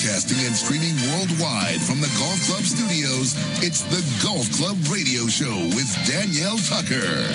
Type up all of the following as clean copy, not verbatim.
Broadcasting and streaming worldwide from the Golf Club studios, it's the Golf Club Radio Show with Danielle Tucker.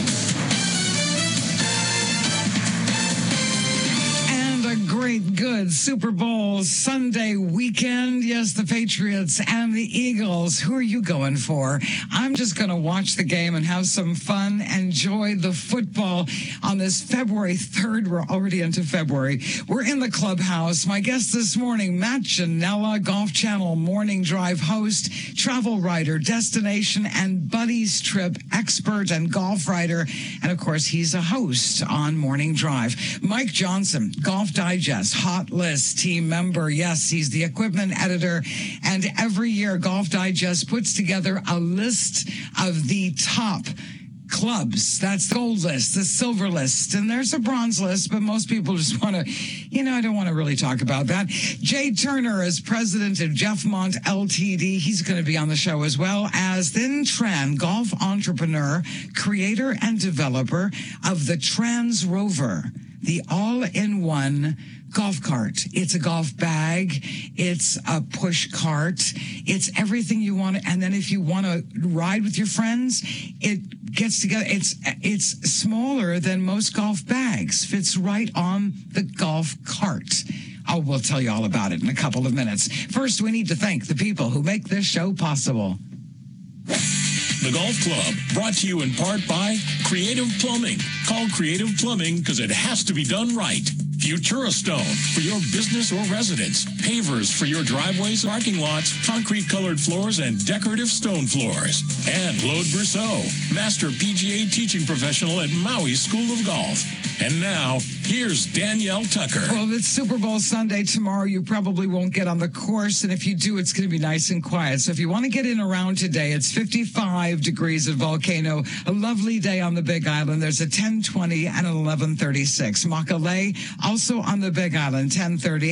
Great, good Super Bowl Sunday weekend. Yes, the Patriots and the Eagles. Who are you going for? I'm just going to watch the game and have some fun, enjoy the football on this February 3rd. We're already into February. We're in the clubhouse. My guest this morning, Matt Ginella, Golf Channel Morning Drive host, travel writer, destination and buddies trip expert and golf writer. And of course, he's a host on Morning Drive. Mike Johnson, Golf Digest, Hot List team member. Yes, he's the equipment editor. And every year, Golf Digest puts together a list of the top clubs. That's the gold list, the silver list, and there's a bronze list, but most people just want to, I don't want to really talk about that. Jay Turner is president of Jeffmont LTD. He's going to be on the show, as well as Thin Tran, golf entrepreneur, creator, and developer of the Trans Rover, the all-in-one golf cart. It's a golf bag. It's a push cart. It's everything you want. And then if you want to ride with your friends, it gets together. It's smaller than most golf bags. Fits right on the golf cart. Oh, we'll tell you all about it in a couple of minutes. First, we need to thank the people who make this show possible. The Golf Club, brought to you in part by Creative Plumbing. Call Creative Plumbing because it has to be done right. Futura Stone for your business or residence. Pavers for your driveways, parking lots, concrete-colored floors, and decorative stone floors. And Claude Brousseau, Master PGA teaching professional at Maui School of Golf. And now, here's Danielle Tucker. Well, it's Super Bowl Sunday tomorrow. You probably won't get on the course, and if you do, it's going to be nice and quiet. So if you want to get in around today, it's 55 degrees at Volcano. A lovely day on the Big Island. There's a 1020 and an 1136. Makalei, also on the Big Island, 1030,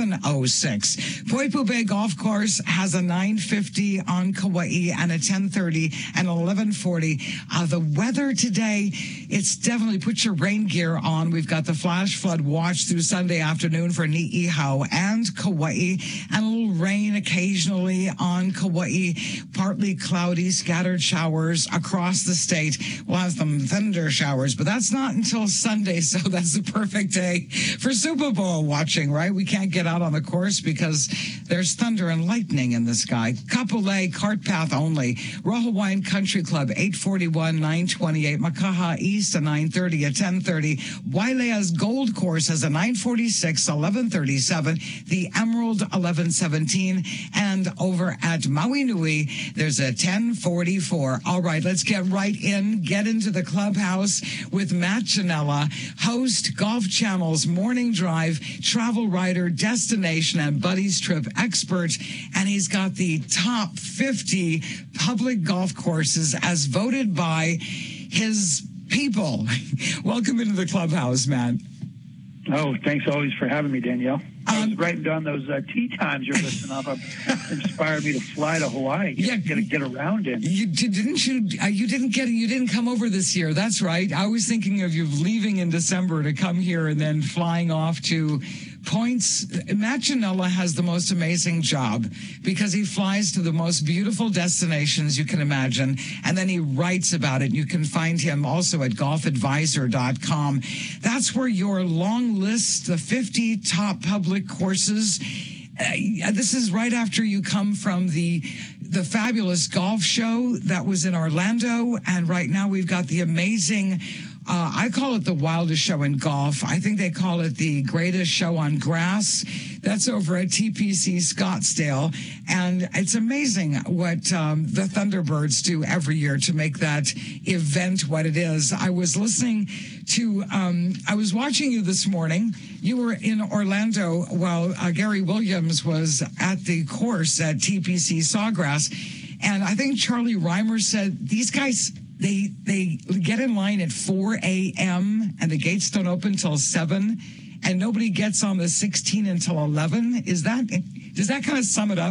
1106. Poipu Bay Golf Course has a 950 on Kauai and a 1030 and 1140. The weather today, it's definitely put your rain gear on. We've got the flash flood watch through Sunday afternoon for Ni'ihau and Kauai, and a little rain occasionally on Kauai. Partly cloudy, scattered showers across the state. We'll have some thunder showers, but that's not until Sunday, so that's the perfect day for Super Bowl watching, right? We can't get out on the course because there's thunder and lightning in the sky. Kapolei, cart path only. Royal Hawaiian Country Club, 841, 928. Makaha East, a 930, a 1030. Wailea's Gold Course has a 946, 1137. The Emerald, 1117. And over at Maui Nui, there's a 1044. All right, let's get right in. Get into the clubhouse with Matt Ginella, host, Golf Channel's Morning Drive, travel writer, destination, and buddies trip expert. And he's got the top 50 public golf courses as voted by his people. Welcome into the clubhouse, man. Oh, thanks always for having me, Danielle. I was writing down those tee times you're listening off of. Inspired me to fly to Hawaii. Get around in. You didn't come over this year. That's right. I was thinking of you leaving in December to come here and then flying off to points. Matt Ginella has the most amazing job because he flies to the most beautiful destinations you can imagine, and then he writes about it. You can find him also at golfadvisor.com. That's where your long list, the 50 top public courses. This is right after you come from the fabulous golf show that was in Orlando, and right now we've got the amazing I call it the wildest show in golf. I think they call it the greatest show on grass. That's over at TPC Scottsdale. And it's amazing what the Thunderbirds do every year to make that event what it is. I was listening to, I was watching you this morning. You were in Orlando while Gary Williams was at the course at TPC Sawgrass. And I think Charlie Reimer said these guys, they get in line at 4 a.m. and the gates don't open till 7, and nobody gets on the 16 until 11. Does that kind of sum it up?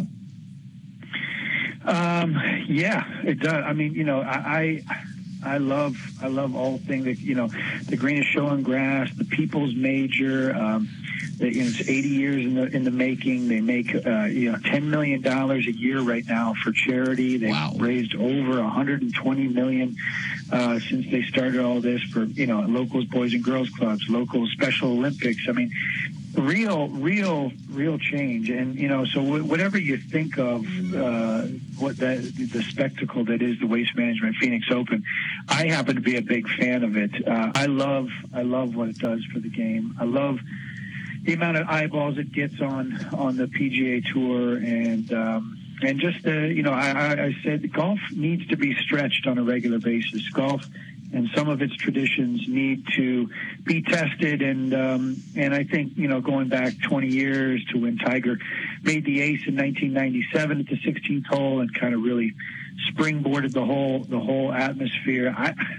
Yeah, it does. I mean, I love all things that, the greatest show on grass, the People's Major, It's 80 years in the making. They make $10 million a year right now for charity. They've raised over $120 million since they started all this for locals, boys and girls clubs, local Special Olympics. I mean, real change. And so whatever you think of the spectacle that is the Waste Management Phoenix Open, I happen to be a big fan of it. I love what it does for the game. I love the amount of eyeballs it gets on the PGA Tour, and just I said golf needs to be stretched on a regular basis. Golf and some of its traditions need to be tested, and I think going back 20 years to when Tiger made the ace in 1997 at the 16th hole and kind of really springboarded the whole atmosphere.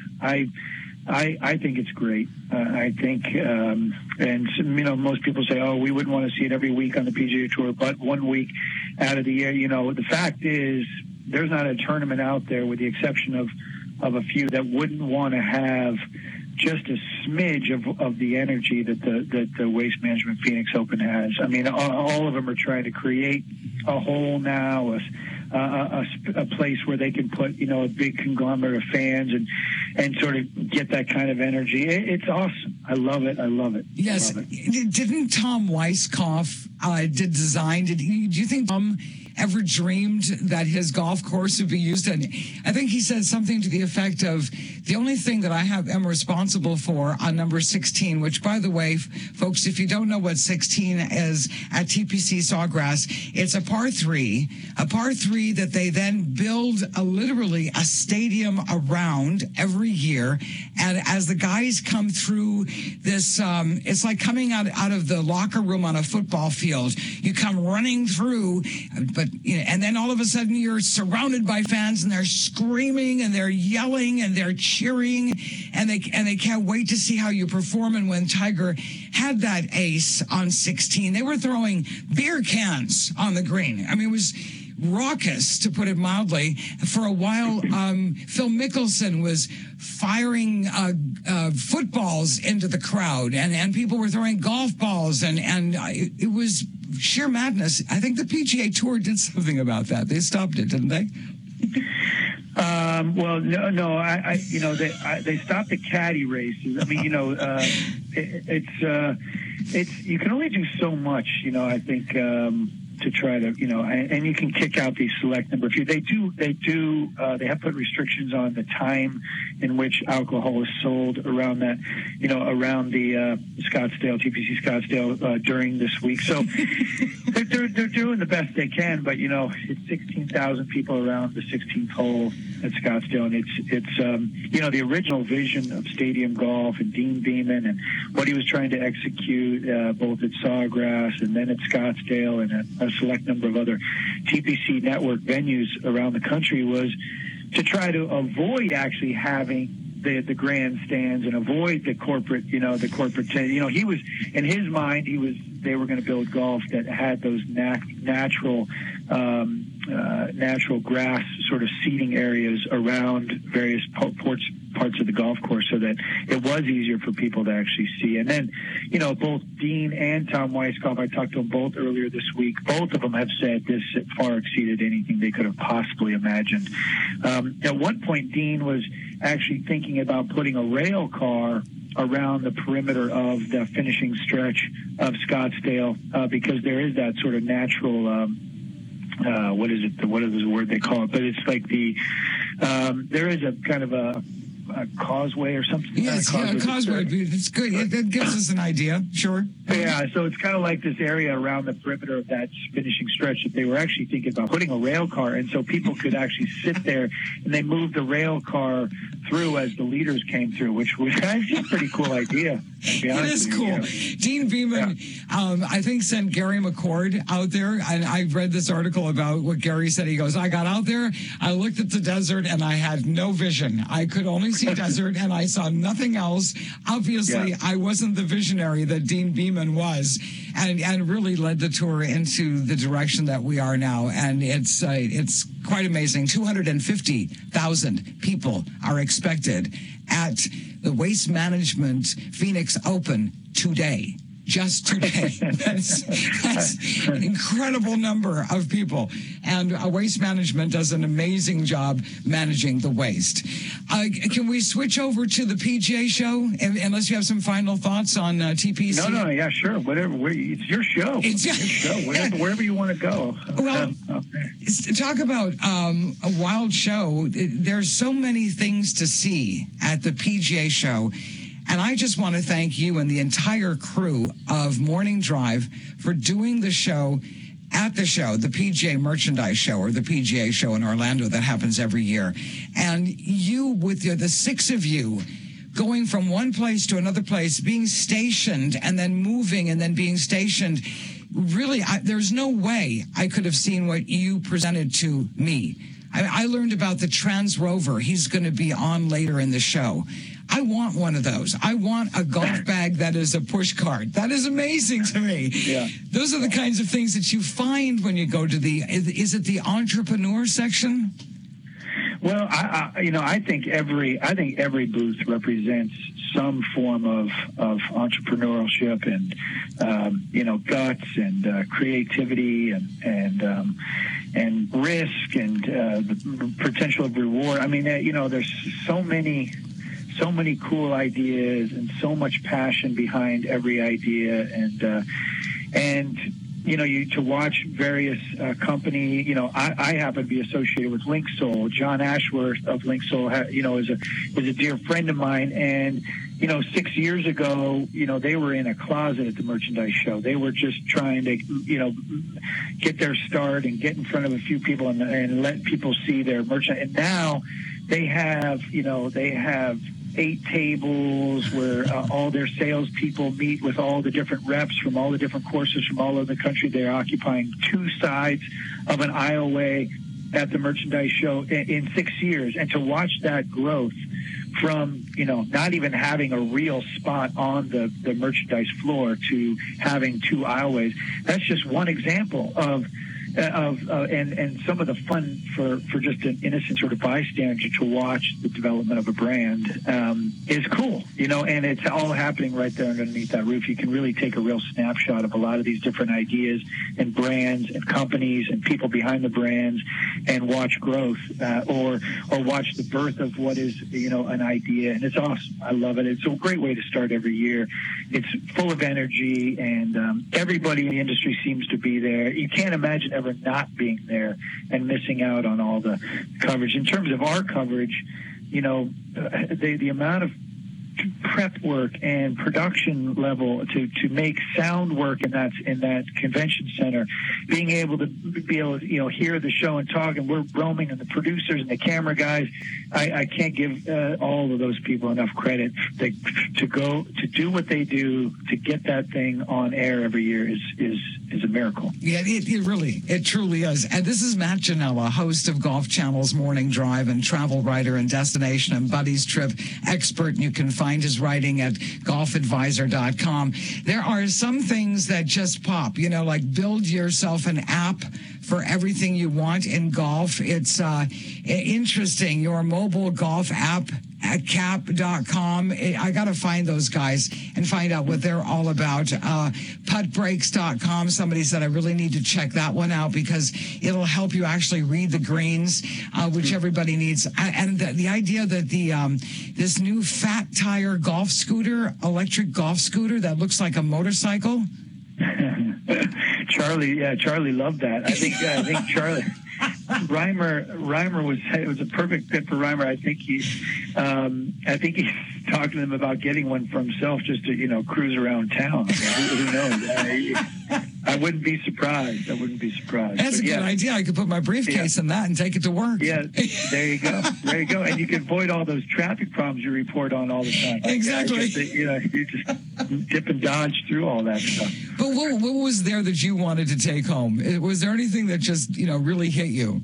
I think it's great. I think, and most people say, "Oh, we wouldn't want to see it every week on the PGA Tour," but 1 week out of the year. The fact is, there's not a tournament out there, with the exception of a few, that wouldn't want to have just a smidge of the energy that the Waste Management Phoenix Open has. I mean, all of them are trying to create a hole now, a place where they can put a big conglomerate of fans and sort of get that kind of energy. It's awesome. I love it. Yes. Didn't Tom Weisskopf do you think Tom ever dreamed that his golf course would be used? And I think he said something to the effect of, the only thing that I am responsible for on number 16, which, by the way, folks, if you don't know what 16 is at TPC Sawgrass, it's a par three that they then build literally a stadium around every year. And as the guys come through this, it's like coming out of the locker room on a football field. You come running through, but and then all of a sudden you're surrounded by fans, and they're screaming and they're yelling and they're cheering, and they can't wait to see how you perform. And when Tiger had that ace on 16, they were throwing beer cans on the green. I mean, it was raucous, to put it mildly. For a while, Phil Mickelson was firing footballs into the crowd, and people were throwing golf balls, and it was sheer madness. I think the PGA Tour did something about that. They stopped it, didn't they? Well, no. They stopped the caddy races. I mean, it's you can only do so much. I think. To try to, and you can kick out these select number of few. They have put restrictions on the time in which alcohol is sold around that, around the Scottsdale, TPC Scottsdale during this week. So they're doing the best they can, but it's 16,000 people around the 16th hole at Scottsdale, and it's the original vision of stadium golf and Dean Beeman and what he was trying to execute both at Sawgrass and then at Scottsdale and at a select number of other TPC network venues around the country was to try to avoid actually having the grandstands and avoid the corporate, he was, in his mind, they were going to build golf that had those natural grass sort of seating areas around various parts of the golf course, so that it was easier for people to actually see. And then, both Dean and Tom Weisskopf, I talked to them both earlier this week. Both of them have said this far exceeded anything they could have possibly imagined. At one point, Dean was actually thinking about putting a rail car around the perimeter of the finishing stretch of Scottsdale, because there is that sort of natural, what is the word they call it? But it's like there is a kind of a causeway or something. Yes, a causeway. It's good. It gives us an idea. Sure. Yeah, so it's kind of like this area around the perimeter of that finishing stretch that they were actually thinking about putting a rail car, and so people could actually sit there, and they moved the rail car through as the leaders came through, which was actually a pretty cool idea. It is cool. Dean Beeman, I think, sent Gary McCord out there, and I read this article about what Gary said. He goes, I got out there, I looked at the desert, and I had no vision. I could only see desert, and I saw nothing else. Obviously, I wasn't the visionary that Dean Beeman was, and really led the tour into the direction that we are now. And it's quite amazing. 250,000 people are expected at the Waste Management Phoenix Open today. just today. That's an incredible number of people. And Waste Management does an amazing job managing the waste. Can we switch over to the PGA show, unless you have some final thoughts on TPC? No, yeah, sure. Whatever. It's your show. It's your show. Wherever you want to go. Well, talk about a wild show. There's so many things to see at the PGA show. And I just want to thank you and the entire crew of Morning Drive for doing the show at the show, the PGA Merchandise Show, or the PGA Show in Orlando that happens every year. And you, with the six of you, going from one place to another place, being stationed and then moving and then being stationed, really, there's no way I could have seen what you presented to me. I learned about the Trans Rover. He's going to be on later in the show. I want one of those. I want a golf bag that is a push cart. That is amazing to me. Yeah. Those are the kinds of things that you find when you go to is it the entrepreneur section? Well, I think every booth represents some form of entrepreneurship and guts and creativity and risk and the potential of reward. I mean, there's so many cool ideas and so much passion behind every idea, and to watch various company. I happen to be associated with Linksoul. John Ashworth of Linksoul, is a dear friend of mine, and 6 years ago, they were in a closet at the merchandise show. They were just trying to, get their start and get in front of a few people and let people see their merchandise. And now they have 8 tables where all their salespeople meet with all the different reps from all the different courses from all over the country. They're occupying 2 sides of an aisleway at the merchandise show in 6 years. And to watch that growth from, not even having a real spot on the merchandise floor to having 2 aisleways, that's just one example of some of the fun for just an innocent sort of bystander to watch the development of a brand is cool, and it's all happening right there underneath that roof. You can really take a real snapshot of a lot of these different ideas and brands and companies and people behind the brands and watch growth or watch the birth of what is, an idea. And it's awesome. I love it. It's a great way to start every year. It's full of energy, and everybody in the industry seems to be there. You can't imagine ever not being there and missing out on all the coverage. In terms of our coverage, the amount of prep work and production level to make sound work in that convention center, being able to hear the show and talk, and we're roaming, and the producers and the camera guys, I can't give all of those people enough credit. To go to do what they do to get that thing on air every year is a miracle. Yeah, it truly is. And this is Matt Janella, host of Golf Channel's Morning Drive and travel writer and destination and buddies trip expert. And you can find his writing at golfadvisor.com. There are some things that just pop, like build yourself an app for everything you want in golf. It's interesting. Your mobile golf app at cap.com. I got to find those guys and find out what they're all about. Puttbreaks.com. Somebody said I really need to check that one out because it'll help you actually read the greens, which everybody needs. And the idea that this new fat tire golf scooter, electric golf scooter that looks like a motorcycle. Charlie loved that. I think Charlie Reimer was a perfect fit for Reimer. I think he's talking to them about getting one for himself just to cruise around town. Who knows? I wouldn't be surprised. That's a good idea. I could put my briefcase in that and take it to work. Yeah, there you go. And you can avoid all those traffic problems you report on all the time. Exactly. You just dip and dodge through all that stuff. But what was there that you wanted to take home? Was there anything that just, really hit you?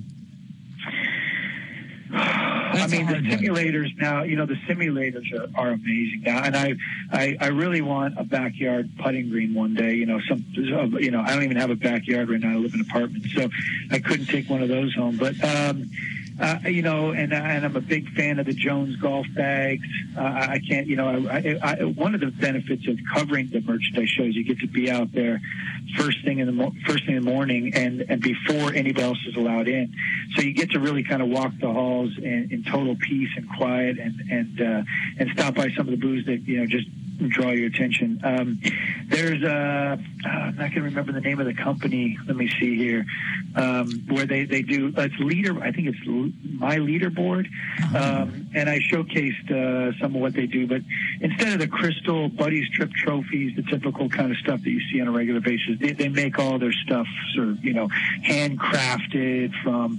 The simulators now, the simulators are amazing now, and I really want a backyard putting green one day. I don't even have a backyard right now. I live in an apartment, so I couldn't take one of those home. But And I'm a big fan of the Jones golf bags. I can't, one of the benefits of covering the merchandise show is you get to be out there first thing in the morning and before anybody else is allowed in. So you get to really kind of walk the halls in total peace and quiet and stop by some of the booths that, just draw your attention. There's I'm not going to remember the name of the company. Let me see here. Where they do, it's leader. I think it's My Leaderboard. And I showcased some of what they do, but instead of the crystal Buddy's Trip trophies, the typical kind of stuff that you see on a regular basis, they make all their stuff sort of, handcrafted from,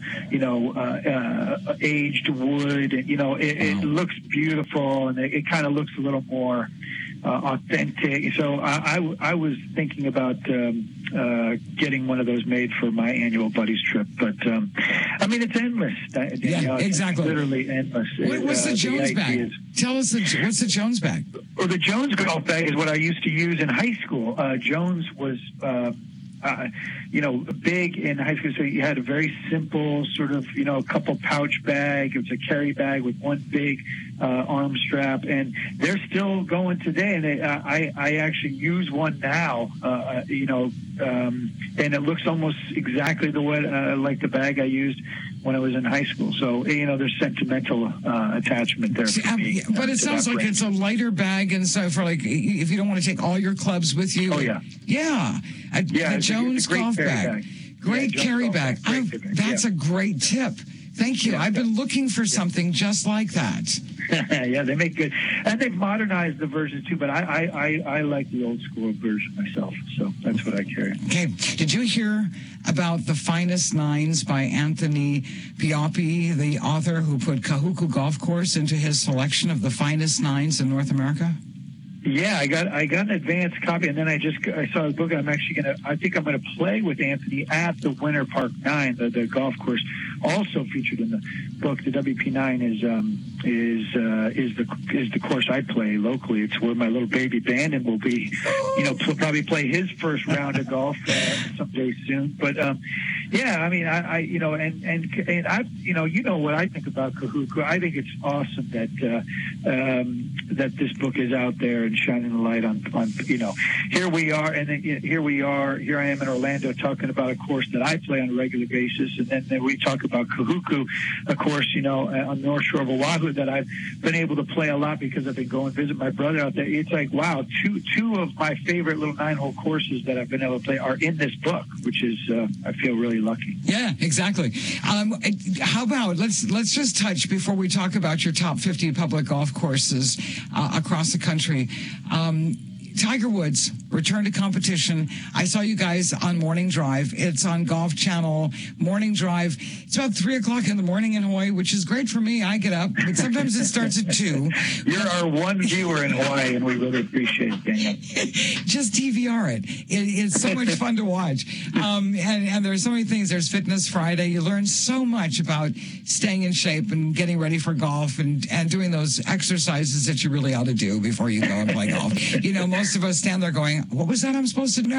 aged wood. And, it looks beautiful, and it kind of looks a little more authentic. So I was thinking about getting one of those made for my annual Buddy's Trip. But, it's endless. Yeah, exactly. It's literally endless. What's the Jones bag? Tell us, what's the Jones bag? Well, the Jones golf bag is what I used to use in high school. Jones was... big in high school. So you had a very simple sort of, a couple pouch bag. It was a carry bag with one big arm strap, and they're still going today. And I actually use one now, and it looks almost exactly the way like the bag I used when I was in high school. So, there's sentimental attachment there for me. But it sounds like it's a lighter bag, and so for if you don't want to take all your clubs with you. Oh, yeah. Yeah. The Jones golf bag. Great carry bag. That's a great tip. Thank you. Yeah, I've been looking for something just like that. Yeah, they make good, and they've modernized the versions too. But I like the old school version myself, so that's what I carry. Okay, did you hear about The Finest Nines by Anthony Pioppi, the author who put Kahuku Golf Course into his selection of the finest nines in North America? Yeah, I got an advanced copy, and then I saw the book, and I think I'm gonna play with Anthony at the Winter Park 9, the golf course, also featured in the book. The WP9 is the course I play locally. It's where my little baby Bandon will be, probably play his first round of golf someday soon. But yeah, I mean, I what I think about Kahuku. I think it's awesome that this book is out there and shining the light on here we are, and then here I am in Orlando talking about a course that I play on a regular basis, and then we talk about Kahuku, a course on the North Shore of Oahu that I've been able to play a lot because I've been going to visit my brother out there. It's like, wow, two of my favorite little 9-hole courses that I've been able to play are in this book, which is I feel really lucky. Yeah, exactly. How about let's just touch before we talk about your top 50 public golf courses across the country. Tiger Woods returned to competition. I saw you guys on Morning Drive. It's on Golf Channel. Morning Drive. It's about 3 o'clock in the morning in Hawaii, which is great for me. I get up, but sometimes it starts at 2. You're our one viewer in Hawaii, and we really appreciate it, Daniel. Just DVR it. It's so much fun to watch. And there's so many things. There's Fitness Friday. You learn so much about staying in shape and getting ready for golf and doing those exercises that you really ought to do before you go and play golf. Most of us stand there going, what was that I'm supposed to know?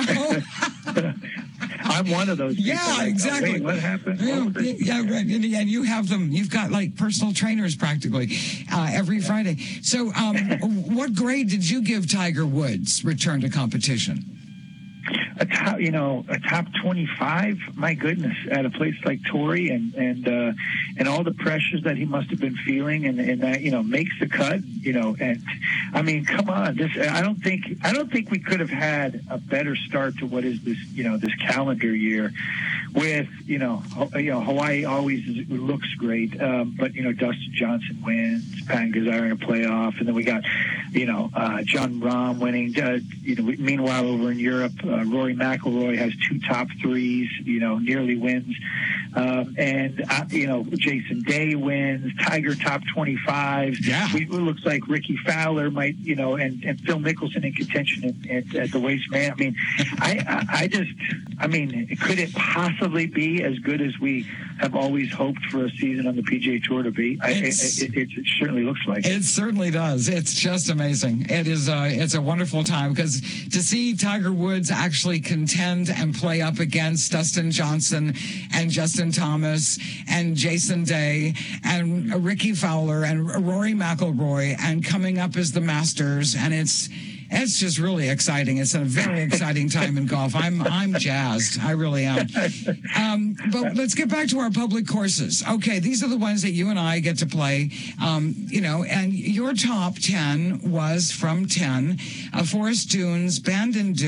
I'm one of those people. Yeah, exactly. Wait, what happened? Yeah, right. And you have them. You've got personal trainers practically every Friday. So what grade did you give Tiger Woods' return to competition? A top 25. My goodness, at a place like Torrey, and all the pressures that he must have been feeling, and that makes the cut. And I mean, come on, I don't think we could have had a better start to what is this this calendar year. With Hawaii always looks great, but Dustin Johnson wins, Pat Gazar in a playoff, and then we got Jon Rahm winning. Meanwhile, over in Europe, Rory McIlroy has 2 top 3s, nearly wins, and Jason Day wins. Tiger top 25. Yeah, it looks like Ricky Fowler might, and Phil Mickelson in contention at the Waste Man. I mean, could it possibly be as good as we have always hoped for a season on the PGA Tour to be. It certainly looks like it. It certainly does. It's just amazing. It is. It's a wonderful time because to see Tiger Woods actually contend and play up against Dustin Johnson and Justin Thomas and Jason Day and Ricky Fowler and Rory McIlroy and coming up as the Masters, and it's just really exciting. It's a very exciting time in golf. I'm jazzed. I really am. But let's get back to our public courses. Okay, these are the ones that you and I get to play. And your top 10 was from 10. Forest Dunes, Abandoned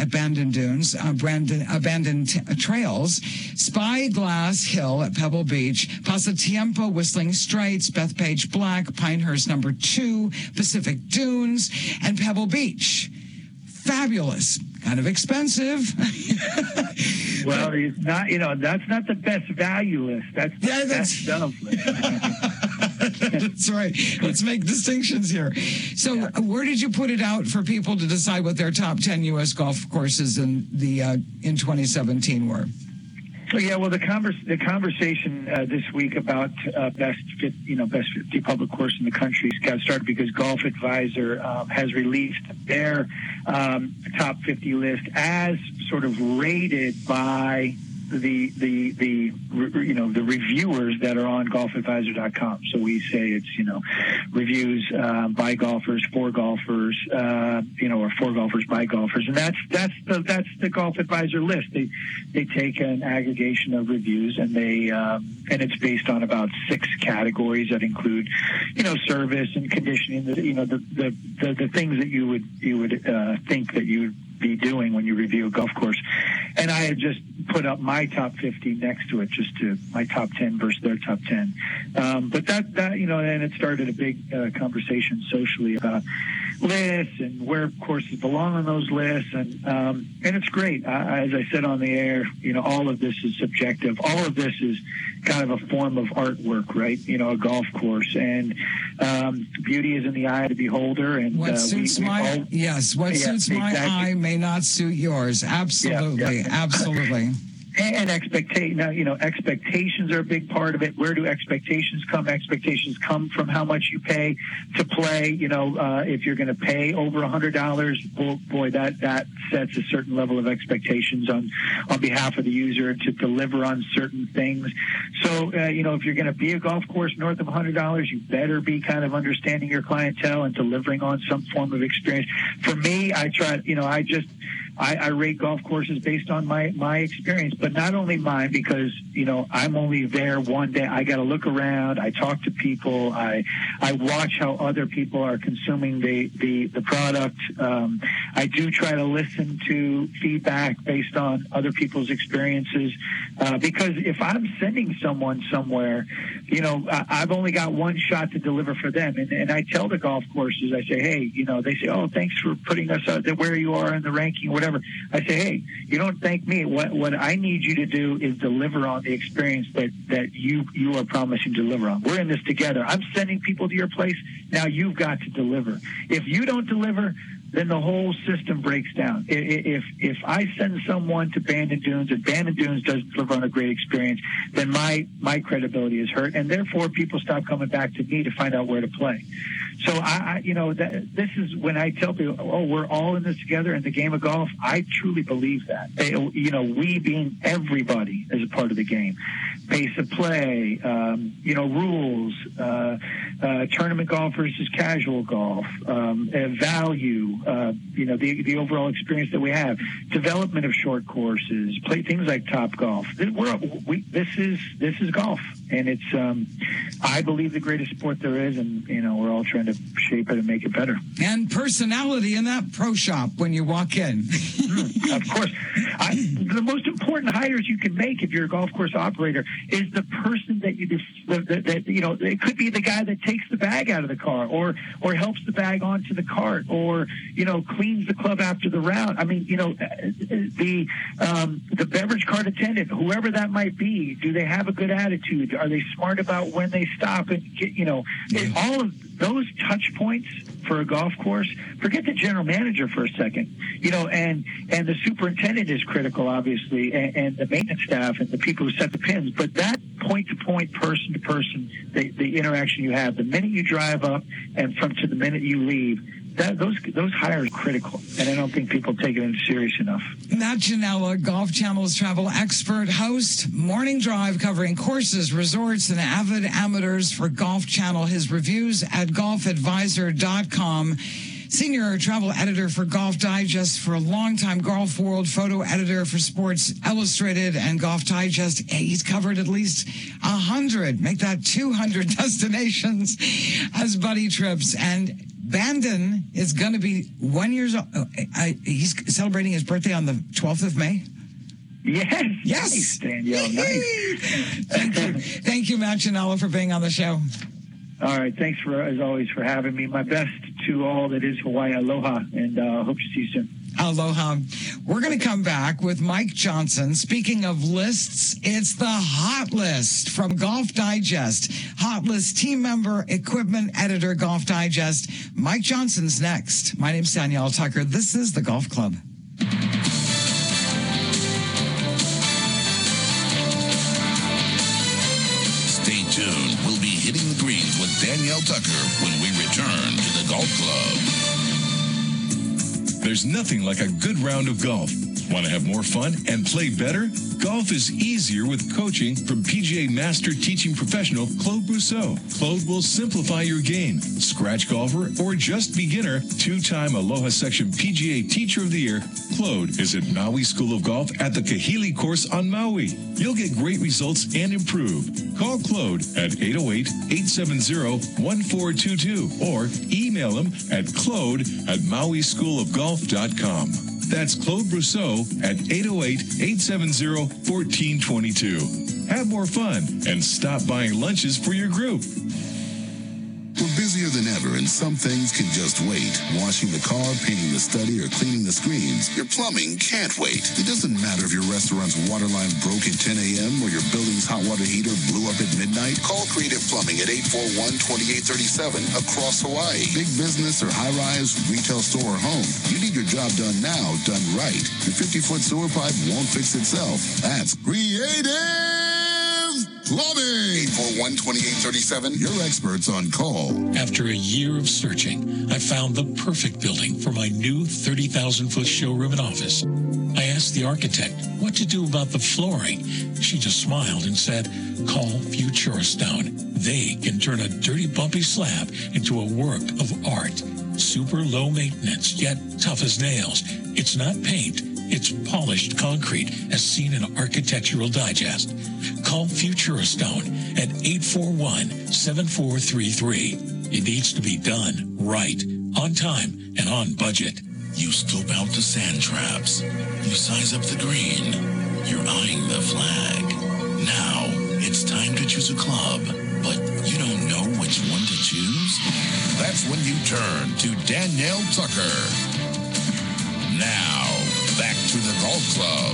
Trails, Spyglass Hill at Pebble Beach, Pasatiempo, Whistling Straits, Bethpage Black, Pinehurst No. 2, Pacific Dunes, and Pebble Beach. Fabulous. Kind of expensive. Well, it's not, that's not the best value list. That's the best stuff list. That's right. Let's make distinctions here. So where did you put it out for people to decide what their top 10 U.S. golf courses in 2017 were? Well, the conversation this week about best 50 public course in the country got started because Golf Advisor has released their top 50 list as sort of rated by the reviewers that are on golfadvisor.com. So we say it's reviews by golfers for golfers, or for golfers by golfers, and that's the Golf Advisor list. They take an aggregation of reviews and and it's based on about 6 categories that include service and conditioning, the things that you would think that you would be doing when you review a golf course. And I had just put up my top 50 next to it, just to my top 10 versus their top 10. But that and it started a big conversation socially about lists and where courses belong on those lists, and it's great. As I said on the air, all of this is subjective. All of this is kind of a form of artwork, right? A golf course, and beauty is in the eye of the beholder. And what suits my eye may not suit yours. Absolutely, absolutely. And expectations are a big part of it. Where do expectations come? Expectations come from how much you pay to play. If you're going to pay over $100, boy, that sets a certain level of expectations on behalf of the user to deliver on certain things. So, if you're going to be a golf course north of $100, you better be kind of understanding your clientele and delivering on some form of experience. For me, I try, I rate golf courses based on my experience, but not only mine, because, I'm only there one day. I got to look around. I talk to people. I watch how other people are consuming the product. I do try to listen to feedback based on other people's experiences, because if I'm sending someone somewhere, I've only got one shot to deliver for them. And I tell the golf courses, I say, hey, they say, oh, thanks for putting us out there where you are in the ranking, whatever. I say, hey, you don't thank me. What I need you to do is deliver on the experience that you are promising to deliver on. We're in this together. I'm sending people to your place. Now you've got to deliver. If you don't deliver, then the whole system breaks down. If I send someone to Abandoned Dunes and Abandoned Dunes doesn't deliver on a great experience, then my credibility is hurt, and therefore people stop coming back to me to find out where to play. So this is when I tell people, oh, we're all in this together in the game of golf. I truly believe that. We being everybody is a part of the game. Pace of play, rules, tournament golf versus casual golf, value, the overall experience that we have, development of short courses, play things like Top Golf. This is golf, and it's I believe the greatest sport there is, and we're all trying to shape it and make it better. And personality in that pro shop when you walk in. Of course, the most important hires you can make if you're a golf course operator is the person that it could be the guy that takes the bag out of the car, or helps the bag onto the cart, or cleans the club after the round. I mean, the beverage cart attendant, whoever that might be, do they have a good attitude? Are they smart about when they stop and get, all of those touch points for a golf course? Forget the general manager for a second, and the superintendent is critical, obviously, and the maintenance staff and the people who set the pins. But that point-to-point, person-to-person, the interaction you have. The minute you drive up and to the minute you leave, those hires are critical, and I don't think people take it serious enough. Matt Ginella, Golf Channel's travel expert, host, Morning Drive, covering courses, resorts, and avid amateurs for Golf Channel. His reviews at golfadvisor.com. Senior travel editor for Golf Digest for a long time, Golf World photo editor for Sports Illustrated and Golf Digest. He's covered at least 100, make that 200 destinations as buddy trips. And Bandon is going to be 1 year old. He's celebrating his birthday on the 12th of May. Yes. Yes. Nice, Danielle. Nice. Thank you. Thank you, Matt Ginella, for being on the show. All right. Thanks, as always, for having me. My best to all that is Hawaii. Aloha, and hope to see you soon. Aloha. We're going to come back with Mike Johnson. Speaking of lists, it's the Hot List from Golf Digest. Hot List team member, equipment editor, Golf Digest. Mike Johnson's next. My name's Danielle Tucker. This is the Golf Club. Stay tuned. We'll be hitting the greens with Danielle Tucker when we return to the Golf Club. There's nothing like a good round of golf. Want to have more fun and play better? Golf is easier with coaching from PGA Master Teaching Professional Claude Brousseau. Claude will simplify your game. Scratch golfer or just beginner, two-time Aloha Section PGA Teacher of the Year, Claude is at Maui School of Golf at the Kahili course on Maui. You'll get great results and improve. Call Claude at 808-870-1422 or email him at claude@mauischoolofgolf.com. That's Claude Brousseau at 808-870-1422. Have more fun and stop buying lunches for your group. We're busier than ever, and some things can just wait. Washing the car, painting the study, or cleaning the screens. Your plumbing can't wait. It doesn't matter if your restaurant's water line broke at 10 a.m. or your building's hot water heater blew up at midnight. Call Creative Plumbing at 841-2837 across Hawaii. Big business or high-rise, retail store or home. You need your job done now, done right. Your 50-foot sewer pipe won't fix itself. That's Creative Plumbing. 841-2837. Your experts on call. After a year of searching, I found the perfect building for my new 30,000-foot showroom and office. I asked the architect what to do about the flooring. She just smiled and said, call Futura Stone. They can turn a dirty, bumpy slab into a work of art. Super low maintenance, yet tough as nails. It's not paint. It's polished concrete, as seen in Architectural Digest. Call Futura Stone at 841-7433. It needs to be done right, on time, and on budget. You scope out the sand traps. You size up the green. You're eyeing the flag. Now, it's time to choose a club, but you don't know which one to choose? That's when you turn to Danielle Tucker. Now, back to the Golf Club.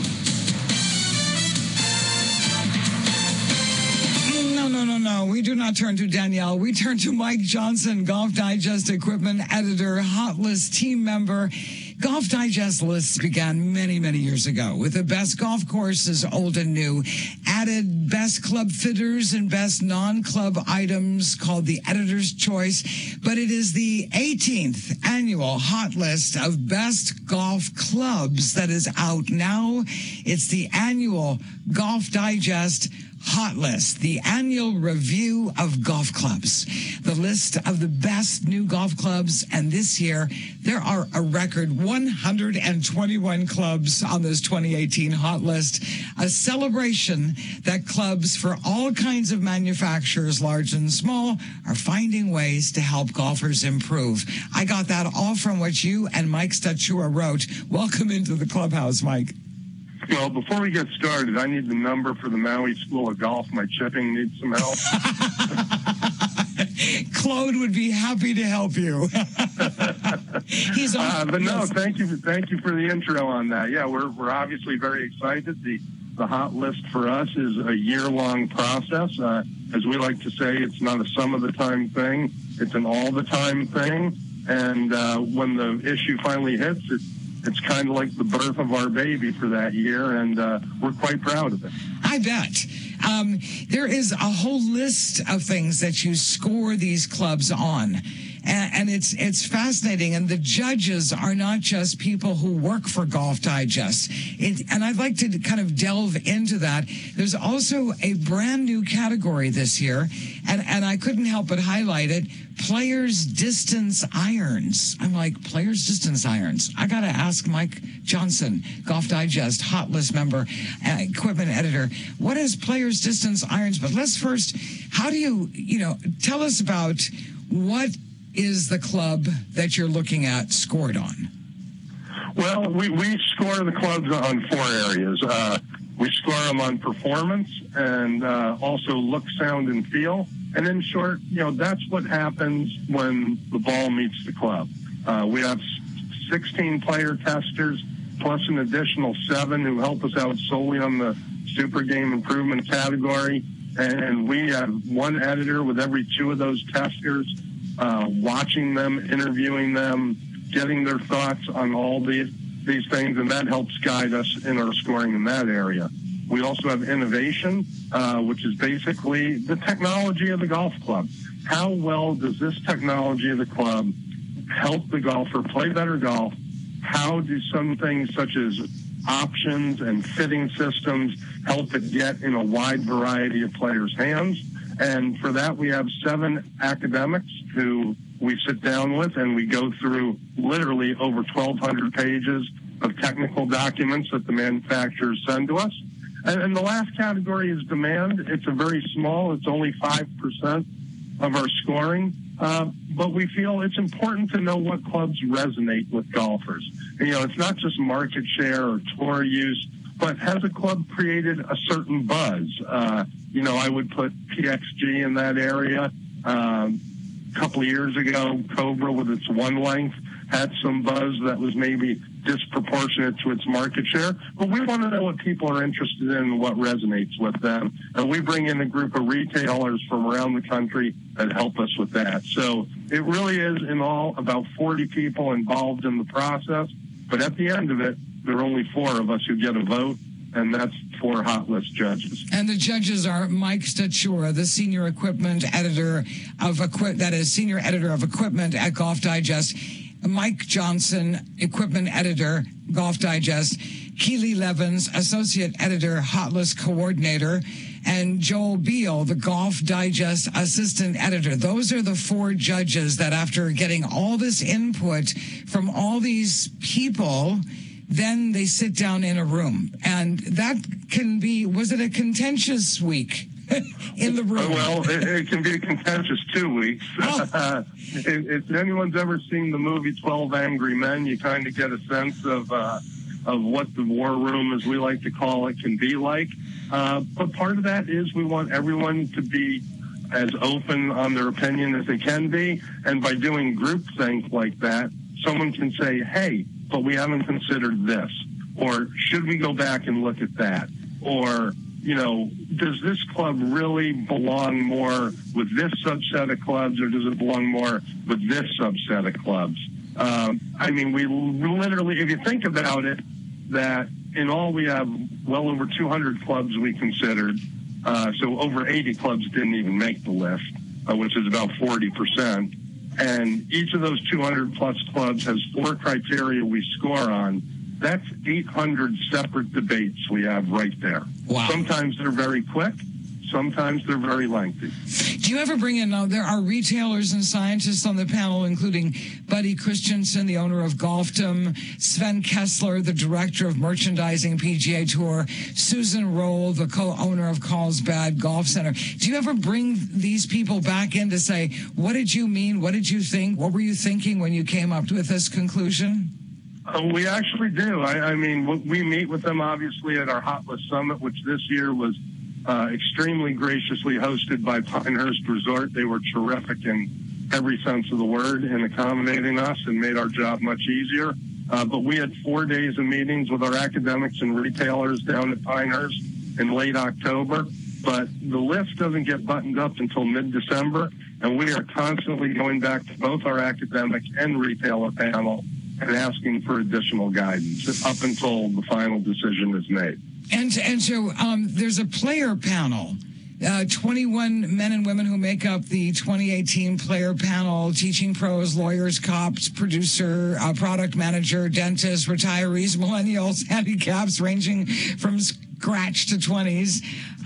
No. We do not turn to Danielle. We turn to Mike Johnson, Golf Digest equipment editor, Hot List team member. Golf Digest lists began many, many years ago with the best golf courses, old and new, added best club fitters and best non-club items called the Editor's Choice. But it is the 18th annual Hot List of best golf clubs that is out now. It's the annual Golf Digest Hot List, the annual review of golf clubs, the list of the best new golf clubs. And this year, there are a record 121 clubs on this 2018 Hot List, a celebration that clubs for all kinds of manufacturers, large and small, are finding ways to help golfers improve. I got that all from what you and Mike Stachura wrote. Welcome into the clubhouse, Mike. Well, before we get started, I need the number for the Maui School of Golf. My chipping needs some help. Claude would be happy to help you. He's on. But no, thank you for the intro on that. Yeah, we're obviously very excited. The Hot List for us is a year-long process. As we like to say, it's not a some-of-the-time thing. It's an all-the-time thing. And when the issue finally hits, it's kind of like the birth of our baby for that year, and we're quite proud of it. I bet. There is a whole list of things that you score these clubs on. And it's fascinating. And the judges are not just people who work for Golf Digest. And I'd like to kind of delve into that. There's also a brand new category this year, and I couldn't help but highlight it, Players Distance Irons. I'm like, Players Distance Irons. I got to ask Mike Johnson, Golf Digest, Hot List member, equipment editor, what is Players Distance Irons? But let's first, how do you tell us about what is the club that you're looking at scored on? Well, we score the clubs on 4 areas. We score them on performance and also look, sound, and feel. And in short, that's what happens when the ball meets the club. We have 16 player testers plus an additional 7 who help us out solely on the Super Game Improvement category. And we have 1 editor with every 2 of those testers, watching them, interviewing them, getting their thoughts on all these things, and that helps guide us in our scoring in that area. We also have innovation, which is basically the technology of the golf club. How well does this technology of the club help the golfer play better golf? How do some things such as options and fitting systems help it get in a wide variety of players' hands? And for that, we have 7 academics who we sit down with, and we go through literally over 1,200 pages of technical documents that the manufacturers send to us. And the last category is demand. It's a very small, it's only 5% of our scoring. But we feel it's important to know what clubs resonate with golfers. It's not just market share or tour use, but has a club created a certain buzz? I would put PXG in that area. A couple of years ago, Cobra with its 1 length had some buzz that was maybe disproportionate to its market share. But we want to know what people are interested in and what resonates with them. And we bring in a group of retailers from around the country that help us with that. So it really is in all about 40 people involved in the process. But at the end of it, there are only 4 of us who get a vote, and that's 4 Hot List judges. And the judges are Mike Stachura, the senior equipment editor senior editor of equipment at Golf Digest, Mike Johnson, equipment editor, Golf Digest, Keely Levins, associate editor, Hot List coordinator, and Joel Beal, the Golf Digest assistant editor. Those are the 4 judges that, after getting all this input from all these people, then they sit down in a room. And that can be, was it a contentious week in the room? Well, it can be a contentious 2 weeks. Oh. If anyone's ever seen the movie 12 Angry Men, you kind of get a sense of what the war room, as we like to call it, can be like. But part of that is we want everyone to be as open on their opinion as they can be. And by doing groupthink like that, someone can say, hey, but we haven't considered this. Or should we go back and look at that? Or, does this club really belong more with this subset of clubs, or does it belong more with this subset of clubs? We literally, if you think about it, that in all we have well over 200 clubs we considered. So over 80 clubs didn't even make the list, which is about 40%. And each of those 200-plus clubs has 4 criteria we score on. That's 800 separate debates we have right there. Wow. Sometimes they're very quick. Sometimes they're very lengthy. Do you ever bring in, there are retailers and scientists on the panel, including Buddy Christensen, the owner of Golfdom, Sven Kessler, the director of merchandising PGA Tour, Susan Roll, the co-owner of Carlsbad Golf Center. Do you ever bring these people back in to say, what did you mean? What did you think? What were you thinking when you came up with this conclusion? We actually do. We meet with them, obviously, at our Hot List Summit, which this year was extremely graciously hosted by Pinehurst Resort. They were terrific in every sense of the word in accommodating us and made our job much easier. But we had 4 days of meetings with our academics and retailers down at Pinehurst in late October. But the list doesn't get buttoned up until mid-December, and we are constantly going back to both our academic and retailer panel and asking for additional guidance up until the final decision is made. And so there's a player panel. 21 men and women who make up the 2018 player panel, teaching pros, lawyers, cops, producer, product manager, dentists, retirees, millennials, handicaps ranging from scratch to 20s.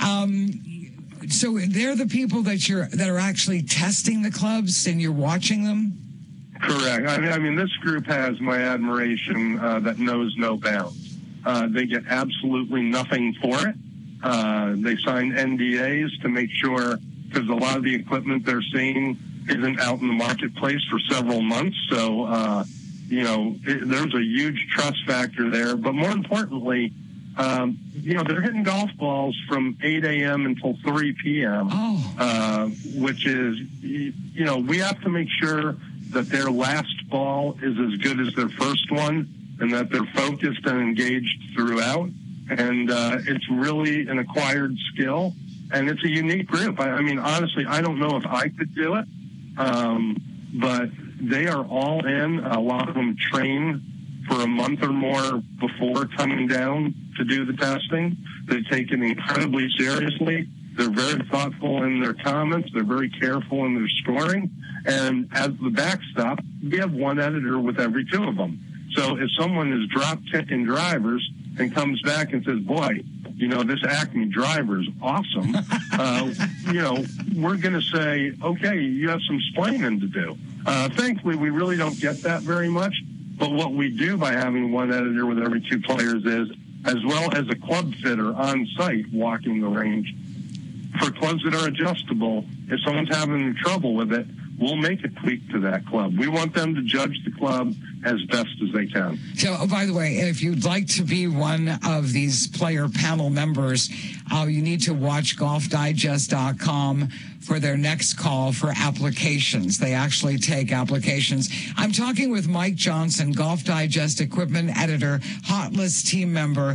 So they're the people that are actually testing the clubs, and you're watching them? Correct. I mean, this group has my admiration that knows no bounds. They get absolutely nothing for it. They sign NDAs to make sure, because a lot of the equipment they're seeing isn't out in the marketplace for several months. So, there's a huge trust factor there. But more importantly, they're hitting golf balls from 8 a.m. until 3 p.m., which is, we have to make sure that their last ball is as good as their first one and that they're focused and engaged throughout. And it's really an acquired skill, and it's a unique group. I mean, honestly, I don't know if I could do it, but they are all in. A lot of them train for a month or more before coming down to do the testing. They take it incredibly seriously. They're very thoughtful in their comments. They're very careful in their scoring. And as the backstop, we have one editor with every two of them. So if someone is drop-kicking drivers and comes back and says, boy, this Acme driver is awesome, we're going to say, okay, you have some splaining to do. Thankfully, we really don't get that very much. But what we do by having one editor with every two players is, as well as a club fitter on site walking the range, for clubs that are adjustable, if someone's having trouble with it, we'll make a tweak to that club. We want them to judge the club as best as they can. So, by the way, if you'd like to be one of these player panel members, you need to watch golfdigest.com for their next call for applications. They actually take applications. I'm talking with Mike Johnson, Golf Digest equipment editor, Hot List team member.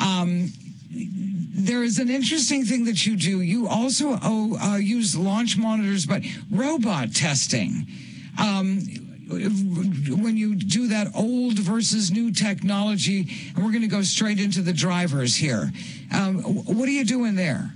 There is an interesting thing that you do. You also use launch monitors, but robot testing. When you do that old versus new technology, and we're going to go straight into the drivers here. What are you doing there?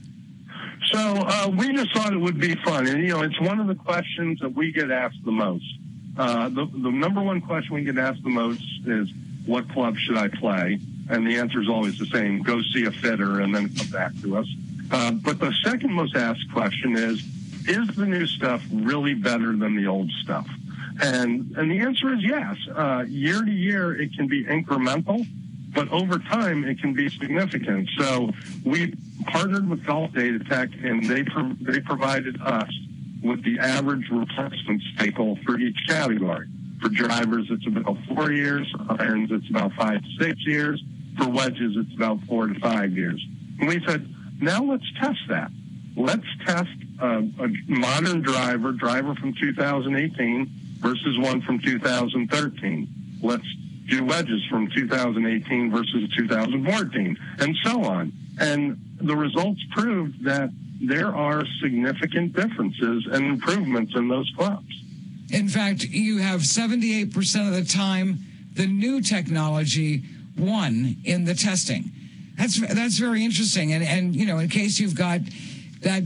So we just thought it would be fun. And, it's one of the questions that we get asked the most. The number one question we get asked the most is, what club should I play? And the answer is always the same: go see a fitter and then come back to us. But the second most asked question is the new stuff really better than the old stuff? And the answer is yes. Year to year, it can be incremental, but over time, it can be significant. So we partnered with Golf Data Tech, and they provided us with the average replacement cycle for each category. For drivers, it's about 4 years. For irons, it's about 5 to 6 years. For wedges, it's about 4 to 5 years. And we said, now let's test that. Let's test a modern driver from 2018 versus one from 2013. Let's do wedges from 2018 versus 2014, and so on. And the results proved that there are significant differences and improvements in those clubs. In fact, you have 78% of the time the new technology won in the testing. That's very interesting. And in case you've got that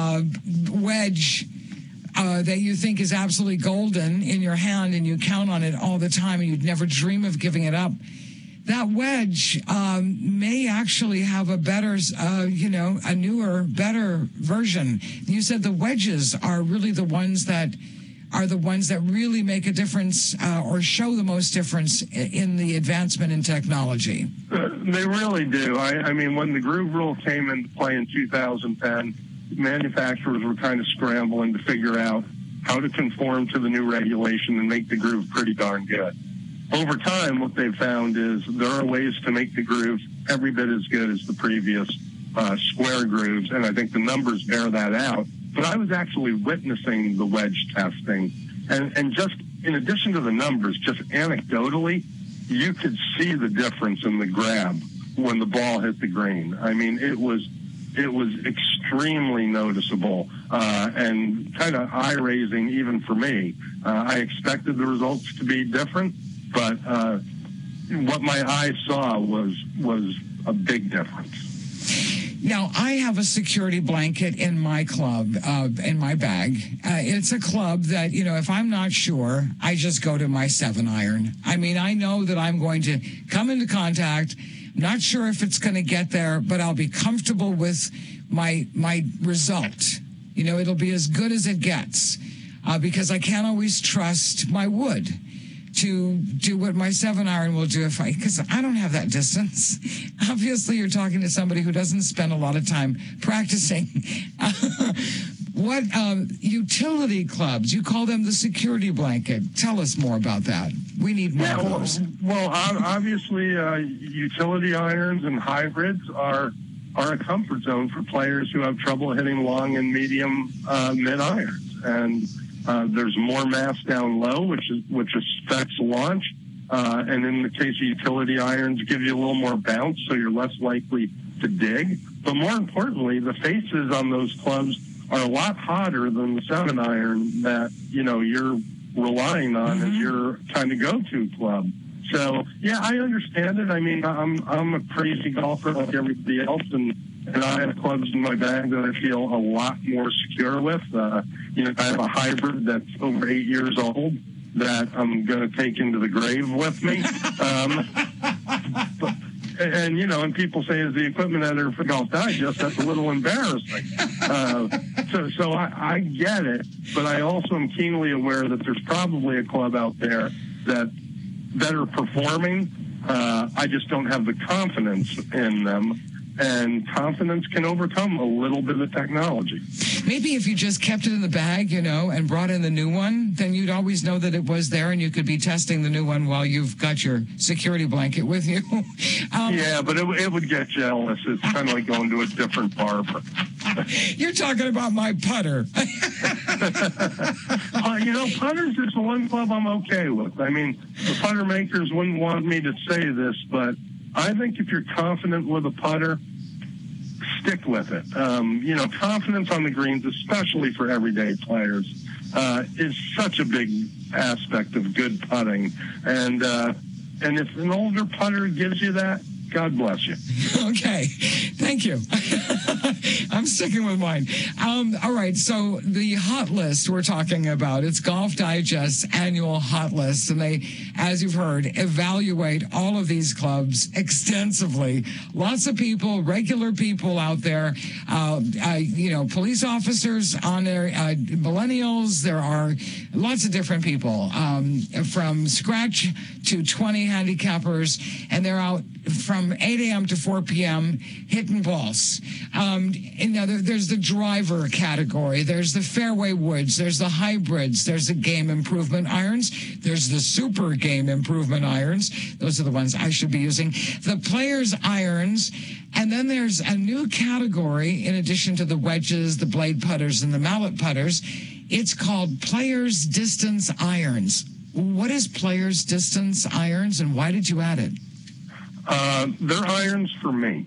wedge that you think is absolutely golden in your hand and you count on it all the time and you'd never dream of giving it up, that wedge may actually have a better, a newer, better version. You said the wedges are really the ones that really make a difference or show the most difference in the advancement in technology. They really do. I mean, when the groove rule came into play in 2010, manufacturers were kind of scrambling to figure out how to conform to the new regulation and make the groove pretty darn good. Over time, what they've found is there are ways to make the grooves every bit as good as the previous square grooves, and I think the numbers bear that out. But I was actually witnessing the wedge testing, and just in addition to the numbers, just anecdotally, you could see the difference in the grab when the ball hit the green. I mean, it was extremely noticeable and kind of eye-raising even for me. I expected the results to be different, But what my eyes saw was a big difference. Now, I have a security blanket in my club, in my bag. It's a club that, you know, if I'm not sure, I just go to my 7-iron. I mean, I know that I'm going to come into contact. Not sure if it's going to get there, but I'll be comfortable with my result. You know, it'll be as good as it gets because I can't always trust my wood to do what my 7-iron will do because I don't have that distance. Obviously, you're talking to somebody who doesn't spend a lot of time practicing. What utility clubs? You call them the security blanket. Tell us more about that. We need more of those. Well, obviously, utility irons and hybrids are a comfort zone for players who have trouble hitting long and medium mid-irons. And there's more mass down low, which affects launch. And in the case of utility irons, give you a little more bounce, so you're less likely to dig. But more importantly, the faces on those clubs are a lot hotter than the 7-iron that, you know, you're relying on as your kind of go-to club. So, yeah, I understand it. I mean, I'm a crazy golfer like everybody else, and I have clubs in my bag that I feel a lot more secure with. You know, I have a hybrid that's over 8 years old that I'm going to take into the grave with me. And, you know, and people say, as the equipment editor for Golf Digest, that's a little embarrassing. So I get it, but I also am keenly aware that there's probably a club out there that better performing. I just don't have the confidence in them. And confidence can overcome a little bit of technology. Maybe if you just kept it in the bag, you know, and brought in the new one, then you'd always know that it was there and you could be testing the new one while you've got your security blanket with you. Yeah, but it would get jealous. It's kind of like going to a different barber. You're talking about my putter. You know, putters is the one club I'm okay with. I mean, the putter makers wouldn't want me to say this, but I think if you're confident with a putter, stick with it. You know, confidence on the greens, especially for everyday players, is such a big aspect of good putting. And if an older putter gives you that, God bless you. Okay. Thank you. I'm sticking with mine. All right. So the hot list we're talking about, it's Golf Digest's annual hot list. And they, as you've heard, evaluate all of these clubs extensively. Lots of people, regular people out there, you know, police officers on there, millennials. There are lots of different people, from scratch to 20 handicappers, and they're out from 8 a.m. to 4 p.m. hitting balls. And now there's the driver category. There's the fairway woods. There's the hybrids. There's the game improvement irons. There's the super game improvement irons. Those are the ones I should be using. The players' irons. And then there's a new category in addition to the wedges, the blade putters, and the mallet putters. It's called players' distance irons. What is players' distance irons, and why did you add it? They're irons for me.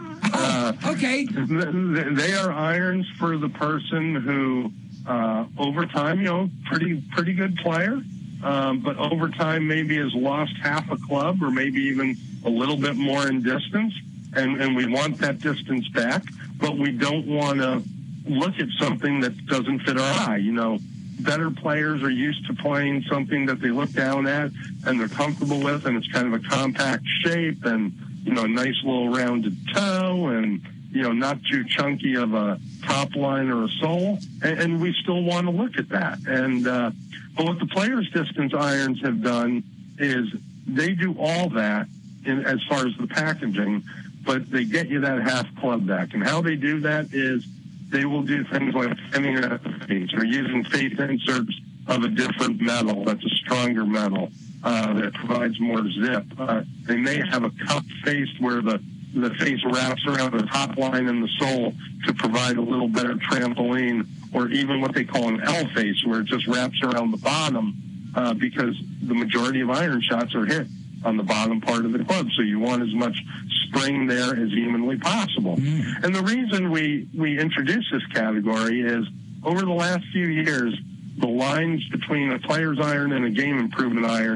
Okay. They are irons for the person who, over time, you know, pretty good player, but over time maybe has lost half a club or maybe even a little bit more in distance, and we want that distance back, but we don't want to look at something that doesn't fit our eye. You know, better players are used to playing something that they look down at and they're comfortable with, and it's kind of a compact shape and, you know, a nice little rounded toe and, you know, not too chunky of a top line or a sole. And we still want to look at that. And, but what the players' distance irons have done is they do all that as far as the packaging, but they get you that half club back. And how they do that is they will do things like sending a face or using face inserts of a different metal that's a stronger metal that provides more zip. They may have a cup face where the face wraps around the top line and the sole to provide a little better trampoline, or even what they call an L face where it just wraps around the bottom because the majority of iron shots are hit on the bottom part of the club, so you want as much spring there as humanly possible. And the reason we introduced this category is over the last few years, the lines between a player's iron and a game improvement iron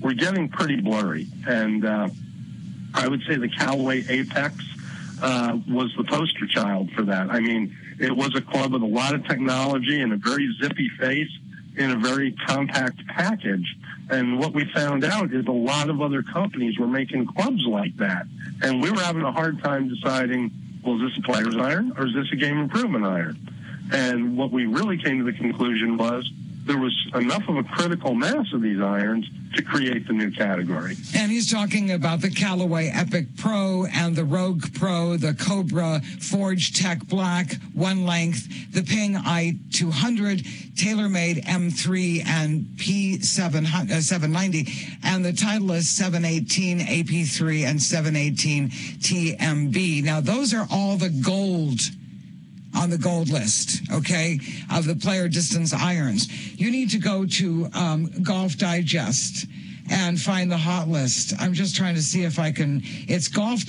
were getting pretty blurry. And I would say the Callaway Apex was the poster child for that. I mean, it was a club with a lot of technology and a very zippy face in a very compact package. And what we found out is a lot of other companies were making clubs like that. And we were having a hard time deciding, well, is this a player's iron or is this a game improvement iron? And what we really came to the conclusion was there was enough of a critical mass of these irons to create the new category. And he's talking about the Callaway Epic Pro and the Rogue Pro, the Cobra Forge Tech Black, one length, the Ping I200, TaylorMade M3 and P790, and the Titleist 718 AP3 and 718 TMB. Now, those are all the gold on the gold list, okay, of the player distance irons. You need to go to Golf Digest and find the hot list. I'm just trying to see if I can. It's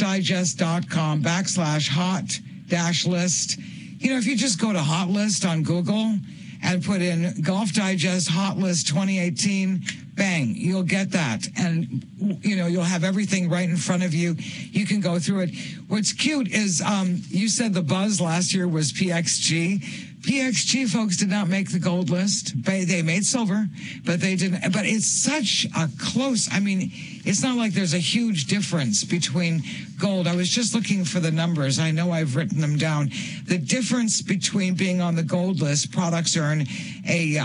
golfdigest.com/hot-list. You know, if you just go to hot list on Google and put in Golf Digest hot list 2018, bang, you'll get that. And, you know, you'll have everything right in front of you. You can go through it. What's cute is you said the buzz last year was PXG. PXG folks did not make the gold list. They made silver, but they didn't. But it's such a close, I mean, it's not like there's a huge difference between gold. I was just looking for the numbers. I know I've written them down. The difference between being on the gold list, products earn a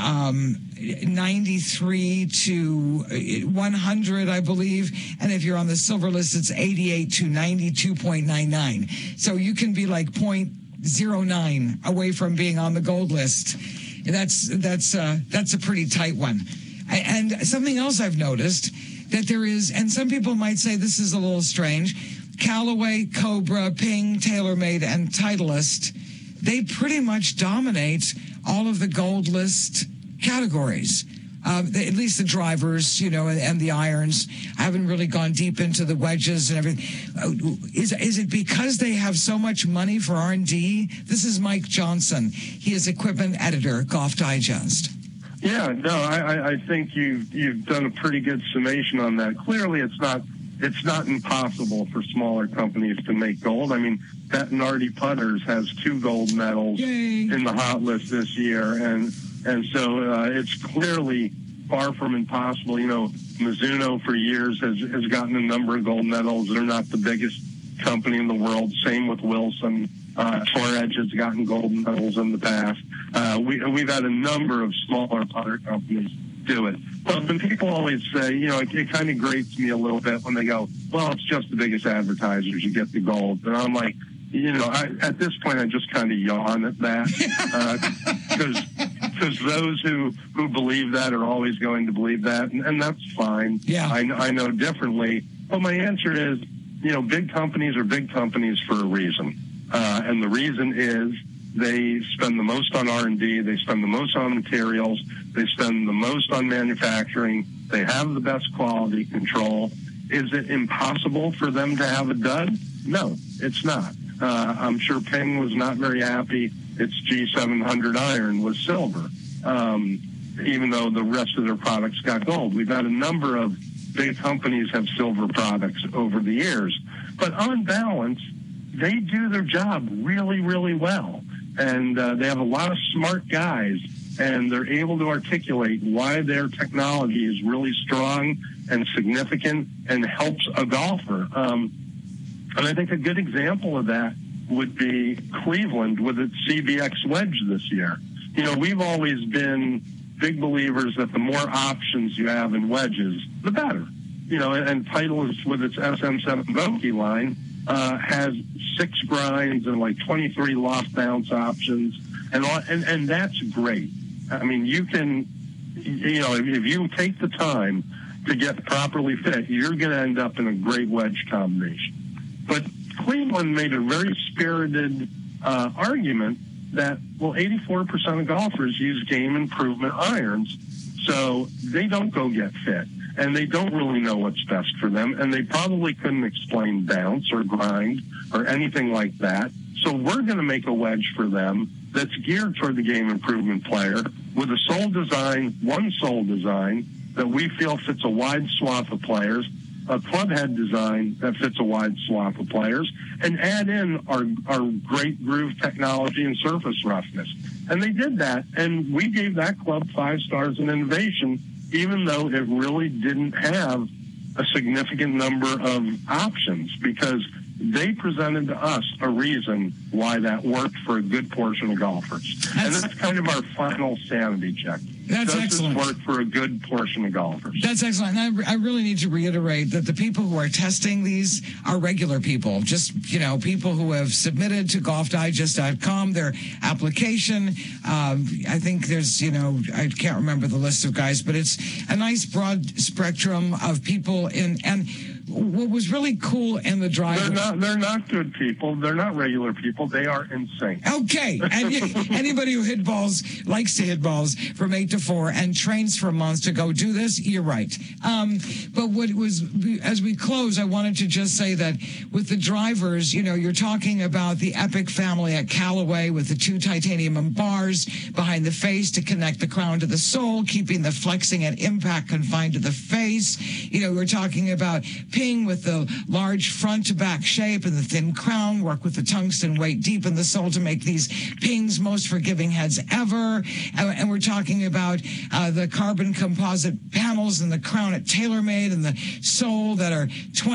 93 to 100, I believe. And if you're on the silver list, it's 88 to 92.99. So you can be like 0.09 away from being on the gold list. That's a pretty tight one. And something else I've noticed that there is, and some people might say this is a little strange, Callaway, Cobra, Ping, TaylorMade, and Titleist, they pretty much dominate all of the gold list categories. At least the drivers, you know, and the irons. I haven't really gone deep into the wedges and everything. Is it because they have so much money for R&D? This is Mike Johnson. He is equipment editor, Golf Digest. Yeah, no, I think you've done a pretty good summation on that. Clearly, it's not impossible for smaller companies to make gold. I mean, that Nardi Putters has 2 gold medals in the hot list this year, and so it's clearly far from impossible. You know, Mizuno for years has gotten a number of gold medals. They're not the biggest company in the world. Same with Wilson. Torres has gotten gold medals in the past. We've had a number of smaller putter companies do it. But when people always say, you know, it kind of grates me a little bit when they go, well, it's just the biggest advertisers you get the gold. And I'm like, you know, at this point, I just kind of yawn at that because those who believe that are always going to believe that, and that's fine. Yeah, I know differently. But my answer is, you know, big companies are big companies for a reason, and the reason is they spend the most on R&D, they spend the most on materials, they spend the most on manufacturing, they have the best quality control. Is it impossible for them to have a dud? No, it's not. I'm sure Ping was not very happy its G700 iron was silver, even though the rest of their products got gold. We've had a number of big companies have silver products over the years. But on balance, they do their job really, really well. And they have a lot of smart guys, and they're able to articulate why their technology is really strong and significant and helps a golfer. And I think a good example of that would be Cleveland with its CBX wedge this year. You know, we've always been big believers that the more options you have in wedges, the better. You know, and Titleist with its SM7 Vokey line has 6 grinds and like 23 loft bounce options, and that's great. I mean, you can, you know, if you take the time to get properly fit, you're going to end up in a great wedge combination. But Cleveland made a very spirited argument that, well, 84% of golfers use game improvement irons, so they don't go get fit, and they don't really know what's best for them, and they probably couldn't explain bounce or grind or anything like that. So we're going to make a wedge for them that's geared toward the game improvement player with a sole design, one sole design, that we feel fits a wide swath of players, a club head design that fits a wide swath of players, and add in our great groove technology and surface roughness. And they did that, and we gave that club 5 stars in innovation, even though it really didn't have a significant number of options, because they presented to us a reason why that worked for a good portion of golfers. And that's kind of our final sanity check. That's excellent. Does this work for a good portion of golfers? That's excellent. And I really need to reiterate that the people who are testing these are regular people, just, people who have submitted to golfdigest.com their application. I think there's, I can't remember the list of guys, but it's a nice broad spectrum of people and what was really cool in the drive. They're not good people. They're not regular people. They are insane. Okay. And anybody who likes to hit balls from 8 to 4 and trains for months to go do this, you're right. But as we close, I wanted to just say that with the drivers, you're talking about the Epic family at Callaway with the 2 titanium bars behind the face to connect the crown to the sole, keeping the flexing and impact confined to the face. We're talking about Ping with the large front to back shape and the thin crown, work with the tungsten weight deep in the sole to make these Ping's most forgiving heads ever. And we're talking about the carbon composite panels and the crown at TaylorMade and the sole that are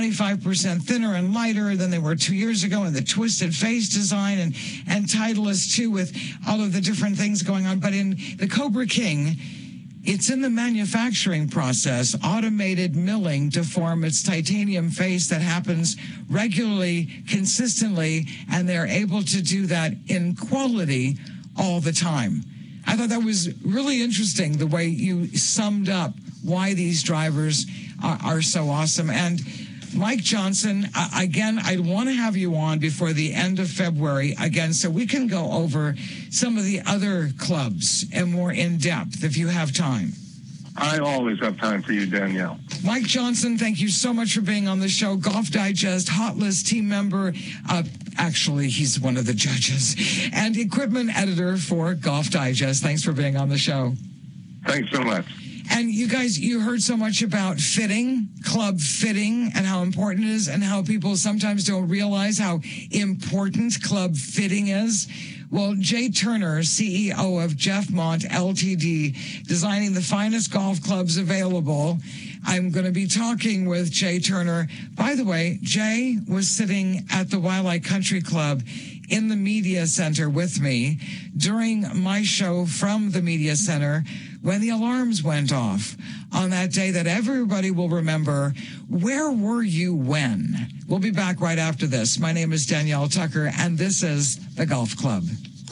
25% thinner and lighter than they were 2 years ago, and the twisted face design and Titleist too, with all of the different things going on. But in the Cobra King, it's in the manufacturing process, automated milling to form its titanium face that happens regularly, consistently, and they're able to do that in quality all the time. I thought that was really interesting, the way you summed up why these drivers are so awesome. And Mike Johnson, again, I'd want to have you on before the end of February again so we can go over some of the other clubs and more in depth if you have time. I always have time for you, Danielle. Mike Johnson, thank you so much for being on the show. Golf Digest Hot List team member. Actually, he's one of the judges. And equipment editor for Golf Digest. Thanks for being on the show. Thanks so much. And you guys, you heard so much about fitting, club fitting, and how important it is, and how people sometimes don't realize how important club fitting is. Well, Jay Turner, CEO of Jeff Mont LTD, designing the finest golf clubs available. I'm going to be talking with Jay Turner. By the way, Jay was sitting at the Waialae Country Club in the media center with me during my show from the media center when the alarms went off on that day that everybody will remember. Where were you when? We'll be back right after this. My name is Danielle Tucker, and this is The Golf Club.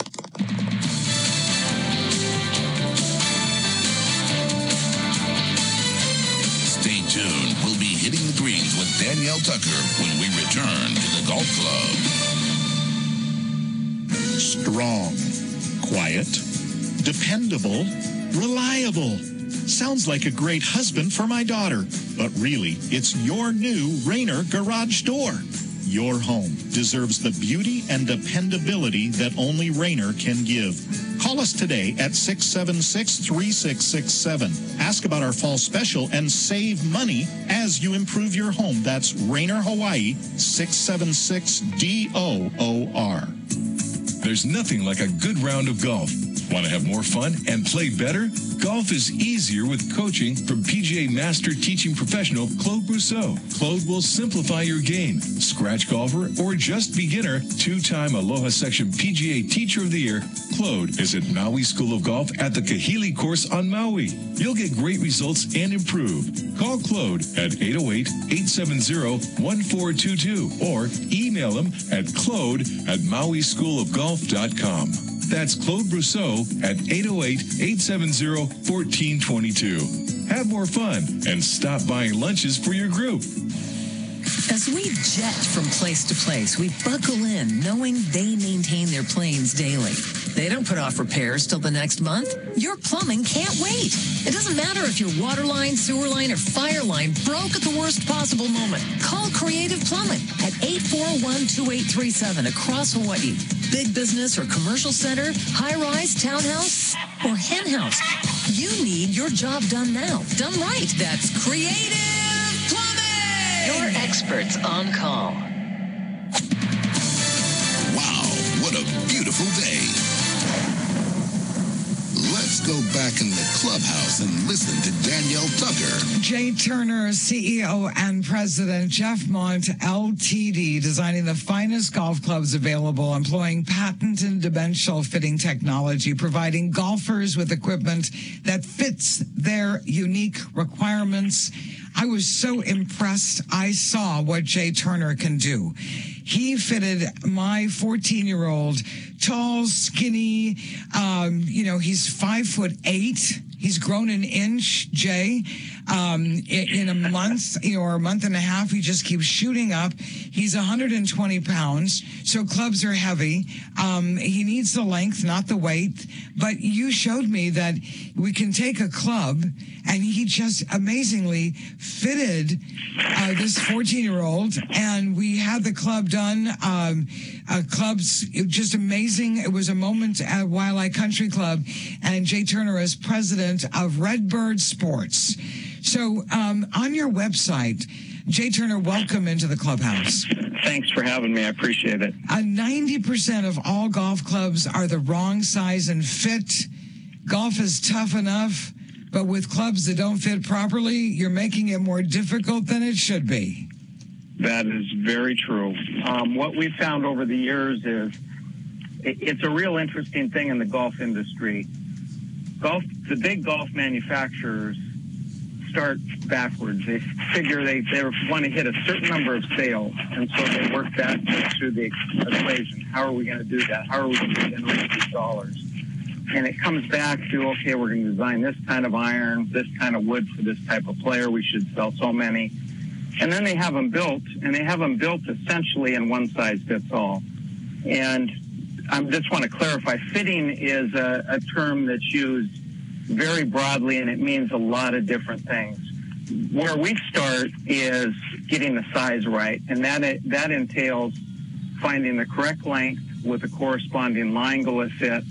Stay tuned. We'll be hitting the greens with Danielle Tucker when we return to The Golf Club. Strong, quiet, dependable, reliable. Sounds like a great husband for my daughter. But really, it's your new Rainer garage door. Your home deserves the beauty and dependability that only Rainer can give. Call us today at 676-3667. Ask about our fall special and save money as you improve your home. That's Rainer Hawaii, 676-DOOR. There's nothing like a good round of golf. Want to have more fun and play better? Golf is easier with coaching from PGA Master Teaching Professional Claude Brousseau. Claude will simplify your game. Scratch golfer or just beginner, 2-time Aloha Section PGA Teacher of the Year, Claude is at Maui School of Golf at the Kahili course on Maui. You'll get great results and improve. Call Claude at 808-870-1422 or email him at claude@mauischoolofgolf.com. That's Claude Brousseau at 808-870-1422. Have more fun and stop buying lunches for your group. As we jet from place to place, we buckle in knowing they maintain their planes daily. They don't put off repairs till the next month. Your plumbing can't wait. It doesn't matter if your water line, sewer line, or fire line broke at the worst possible moment. Call Creative Plumbing at 841-2837 across Hawaii. Big business or commercial center, high-rise, townhouse, or hen house. You need your job done now. Done right. That's Creative Plumbing. Your experts on call. Wow, what a beautiful day. Let's go back in the clubhouse and listen to Danielle Tucker. Jay Turner, CEO and President, Jeff Mont, LTD, designing the finest golf clubs available, employing patented dimensional fitting technology, providing golfers with equipment that fits their unique requirements. I was so impressed. I saw what Jay Turner can do. He fitted my 14-year-old, tall, skinny, he's 5'8". He's grown an inch, Jay, in a month or a month and a half. He just keeps shooting up. He's 120 pounds, so clubs are heavy. He needs the length, not the weight. But you showed me that we can take a club, and he just amazingly fitted this 14-year-old, and we had the club done. Clubs, just amazing. It was a moment at Waialae Country Club, and Jay Turner is president of Redbird Sports. So on your website, Jay Turner, welcome into the clubhouse. Thanks for having me. I appreciate it. 90% of all golf clubs are the wrong size and fit. Golf is tough enough, but with clubs that don't fit properly, you're making it more difficult than it should be. That is very true. What we've found over the years is it's a real interesting thing in the golf industry. The big golf manufacturers start backwards. They figure they want to hit a certain number of sales, and so they work that through the equation. How are we going to do that? How are we going to generate these dollars? And it comes back to, okay, we're going to design this kind of iron, this kind of wood for this type of player. We should sell so many. And then they have them built, and they have them built essentially in one size fits all. And I just want to clarify, fitting is a term that's used very broadly, and it means a lot of different things. Where we start is getting the size right, and that entails finding the correct length with the corresponding line angle it fits,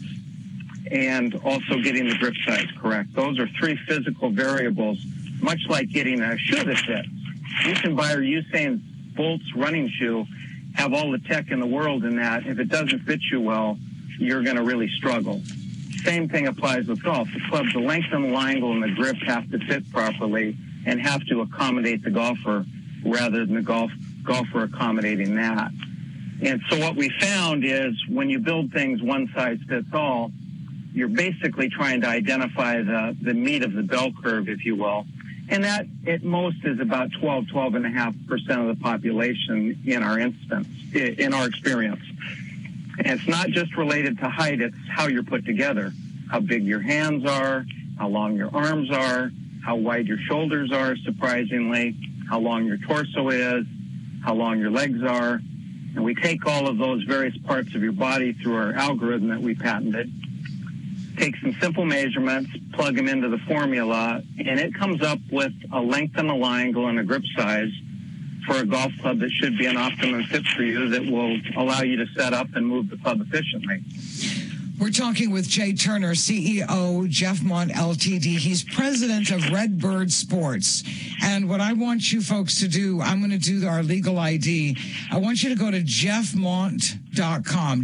and also getting the grip size correct. Those are three physical variables, much like getting a shoe that fits. You can buy a Usain Bolt's running shoe, have all the tech in the world in that. If it doesn't fit you well, you're going to really struggle. Same thing applies with golf. The club, the length and the line angle and the grip have to fit properly and have to accommodate the golfer rather than the golfer accommodating that. And so what we found is when you build things one size fits all, you're basically trying to identify the meat of the bell curve, if you will. And that, at most, is about 12.5% of the population in our experience. And it's not just related to height, it's how you're put together, how big your hands are, how long your arms are, how wide your shoulders are, surprisingly, how long your torso is, how long your legs are. And we take all of those various parts of your body through our algorithm that we patented, take some simple measurements, plug them into the formula, and it comes up with a length and a line angle and a grip size for a golf club that should be an optimum fit for you that will allow you to set up and move the club efficiently. We're talking with Jay Turner, CEO, Jeff Mont, LTD. He's president of Redbird Sports. And what I want you folks to do, I'm going to do our legal ID. I want you to go to jeffmont.com,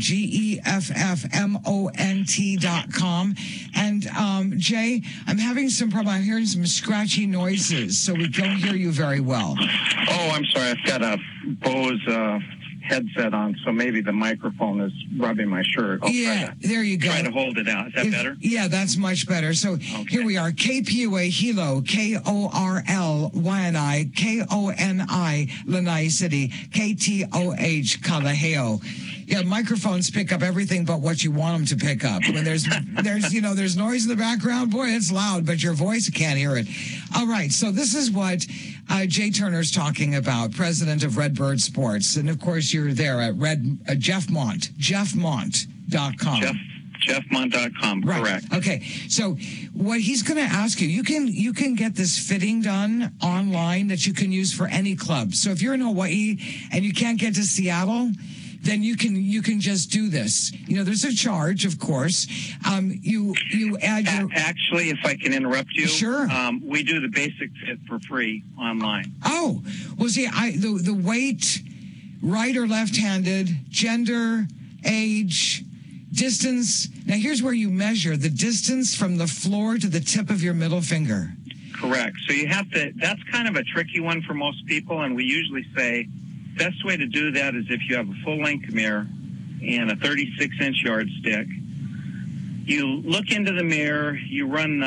GEFFMONT.com. And, Jay, I'm having some problem. I'm hearing some scratchy noises, so we don't hear you very well. Oh, I'm sorry. I've got a Bose headset on, so maybe the microphone is rubbing my shirt. There you go. Try to hold it out. Is that better? Yeah, that's much better. So Here we are. KPUA Hilo, KORLYNI, KONI, Lanai City, KTOH Kalaheo. Yeah, microphones pick up everything but what you want them to pick up. When there's noise in the background, boy, it's loud, but your voice can't hear it. All right, so this is what Jay Turner's talking about, president of Redbird Sports. And, of course, you're there at Jeff Mont, jeffmont.com. Jeffmont.com, right. Correct. Okay, so what he's going to ask you can get this fitting done online that you can use for any club. So if you're in Hawaii and you can't get to Seattle, then you can just do this. There's a charge, of course. You add your... Actually, if I can interrupt you. Sure. We do the basic fit for free online. Oh, well, see, the weight, right or left-handed, gender, age, distance. Now, here's where you measure the distance from the floor to the tip of your middle finger. Correct. So you have to, that's kind of a tricky one for most people, and we usually say best way to do that is if you have a full-length mirror and a 36-inch yardstick. You look into the mirror, you run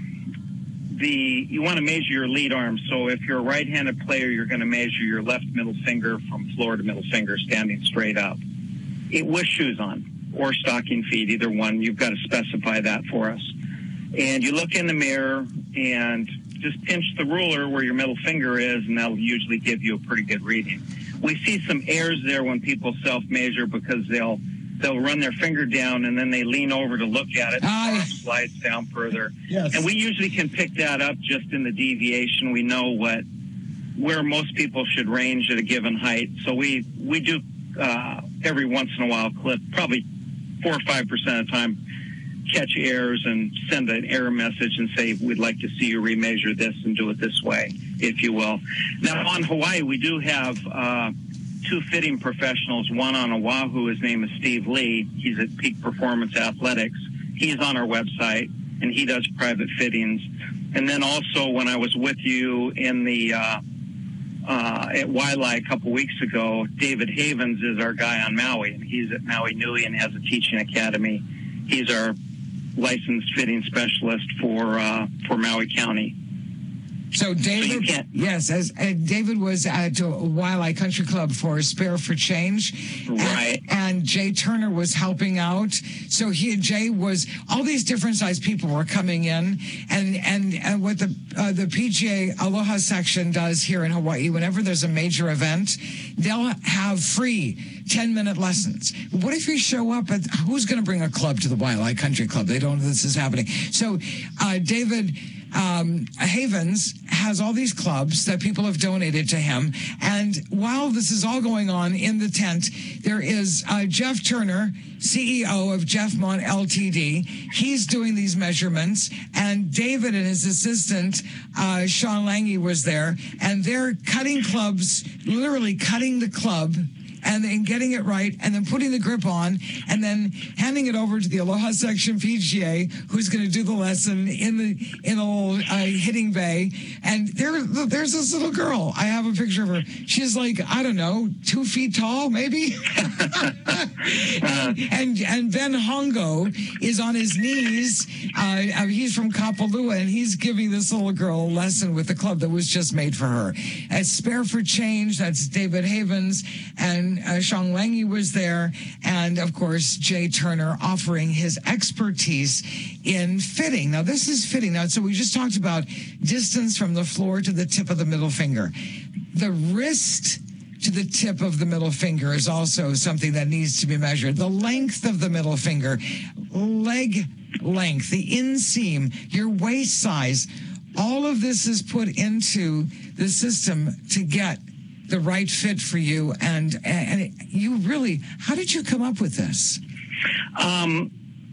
you want to measure your lead arm. So if you're a right-handed player, you're going to measure your left middle finger from floor to middle finger standing straight up. With shoes on or stocking feet, either one. You've got to specify that for us. And you look in the mirror and just pinch the ruler where your middle finger is, and that'll usually give you a pretty good reading. We see some errors there when people self-measure because they'll run their finger down and then they lean over to look at it. And it slides down further. Yes. And we usually can pick that up just in the deviation. We know where most people should range at a given height. So we do every once in a while clip, probably 4 or 5% of the time, catch errors and send an error message and say, we'd like to see you remeasure this and do it this way, if you will. Now, on Hawaii, we do have 2 fitting professionals, one on Oahu. His name is Steve Lee. He's at Peak Performance Athletics. He's on our website, and he does private fittings. And then also, when I was with you in the at Wailea a couple weeks ago, David Havens is our guy on Maui, and he's at Maui Nui and has a teaching academy. He's our licensed fitting specialist for Maui County. So David, David was at Wailea Country Club for Spare for Change, right? And Jay Turner was helping out. So Jay was, all these different size people were coming in, and what the PGA Aloha section does here in Hawaii, whenever there's a major event, they'll have free 10-minute lessons. What if you show up at, who's going to bring a club to the Wailea Country Club? They don't know this is happening. So David Havens has all these clubs that people have donated to him. And while this is all going on in the tent, there is Jeff Turner, CEO of Jeffmont Ltd. He's doing these measurements. And David and his assistant, Sean Lange, was there. And they're cutting clubs, literally cutting the club, and then getting it right, and then putting the grip on, and then handing it over to the Aloha Section PGA, who's going to do the lesson in the little hitting bay. And there's this little girl. I have a picture of her. She's like, I don't know, 2 feet tall, maybe. and Ben Hongo is on his knees. He's from Kapalua, and he's giving this little girl a lesson with the club that was just made for her. At Spare for Change, that's David Havens, and Sean Lange was there, and of course Jay Turner offering his expertise in fitting. Now this is fitting. Now, so we just talked about distance from the floor to the tip of the middle finger. The wrist to the tip of the middle finger is also something that needs to be measured. The length of the middle finger, leg length, the inseam, your waist size, all of this is put into the system to get the right fit for you. And you really, how did you come up with this? I'm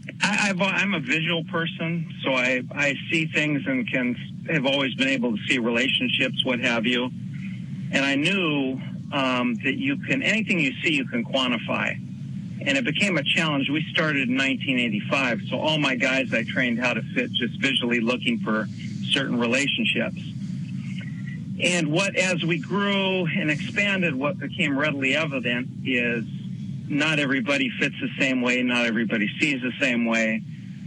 a visual person, so I see things and have always been able to see relationships, what have you. And I knew that anything you see, you can quantify. And it became a challenge. We started in 1985, so all my guys I trained how to fit just visually looking for certain relationships. And as we grew and expanded, what became readily evident is not everybody fits the same way, not everybody sees the same way.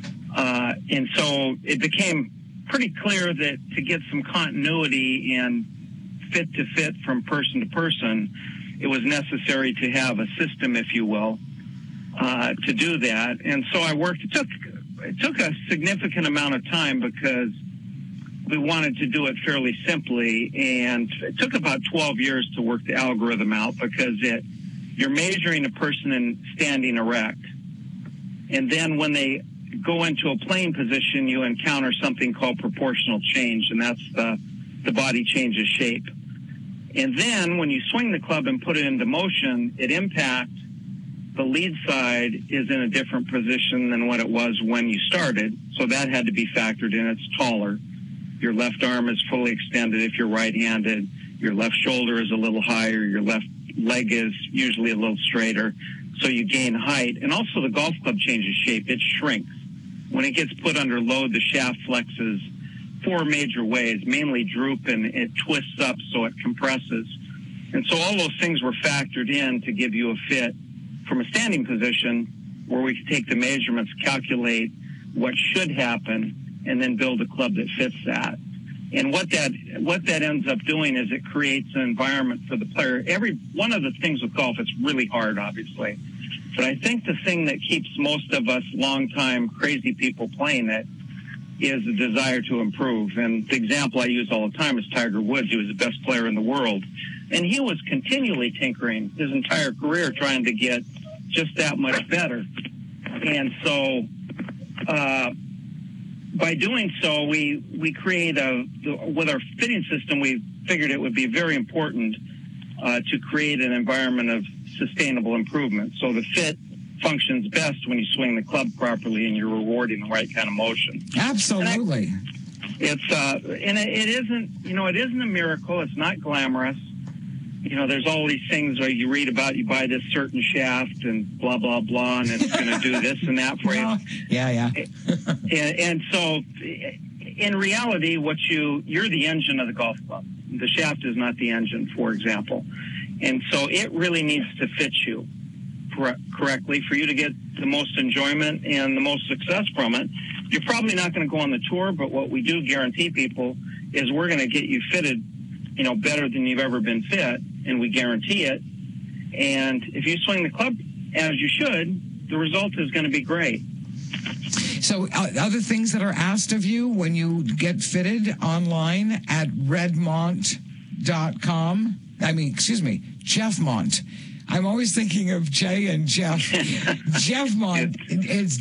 And so it became pretty clear that to get some continuity and fit to fit from person to person, it was necessary to have a system, if you will, to do that. And so I worked. It took a significant amount of time because we wanted to do it fairly simply, and it took about 12 years to work the algorithm out because you're measuring a person in standing erect, and then when they go into a plane position, you encounter something called proportional change, and that's the body changes shape. And then when you swing the club and put it into motion, it impacts the lead side is in a different position than what it was when you started, so that had to be factored in. It's taller. Your left arm is fully extended if you're right-handed. Your left shoulder is a little higher. Your left leg is usually a little straighter, so you gain height. And also the golf club changes shape. It shrinks. When it gets put under load, the shaft flexes 4 major ways, mainly droop, and it twists up so it compresses. And so all those things were factored in to give you a fit from a standing position where we could take the measurements, calculate what should happen, and then build a club that fits that. And what that ends up doing is it creates an environment for the player. One of the things with golf, it's really hard, obviously. But I think the thing that keeps most of us long-time crazy people playing it is the desire to improve. And the example I use all the time is Tiger Woods. He was the best player in the world. And he was continually tinkering his entire career trying to get just that much better. And so by doing so, we create with our fitting system, we figured it would be very important to create an environment of sustainable improvement. So the fit functions best when you swing the club properly and you're rewarding the right kind of motion. Absolutely. It isn't a miracle. It's not glamorous. There's all these things where you read about, you buy this certain shaft and blah, blah, blah, and it's going to do this and that for you. Yeah. and so in reality, you're the engine of the golf club. The shaft is not the engine, for example. And so it really needs to fit you correctly for you to get the most enjoyment and the most success from it. You're probably not going to go on the tour, but what we do guarantee people is we're going to get you fitted, better than you've ever been fit, and we guarantee it. And if you swing the club as you should, the result is going to be great. So other things that are asked of you when you get fitted online at Jeffmont. I'm always thinking of Jay and Jeff. Jeffmont, it's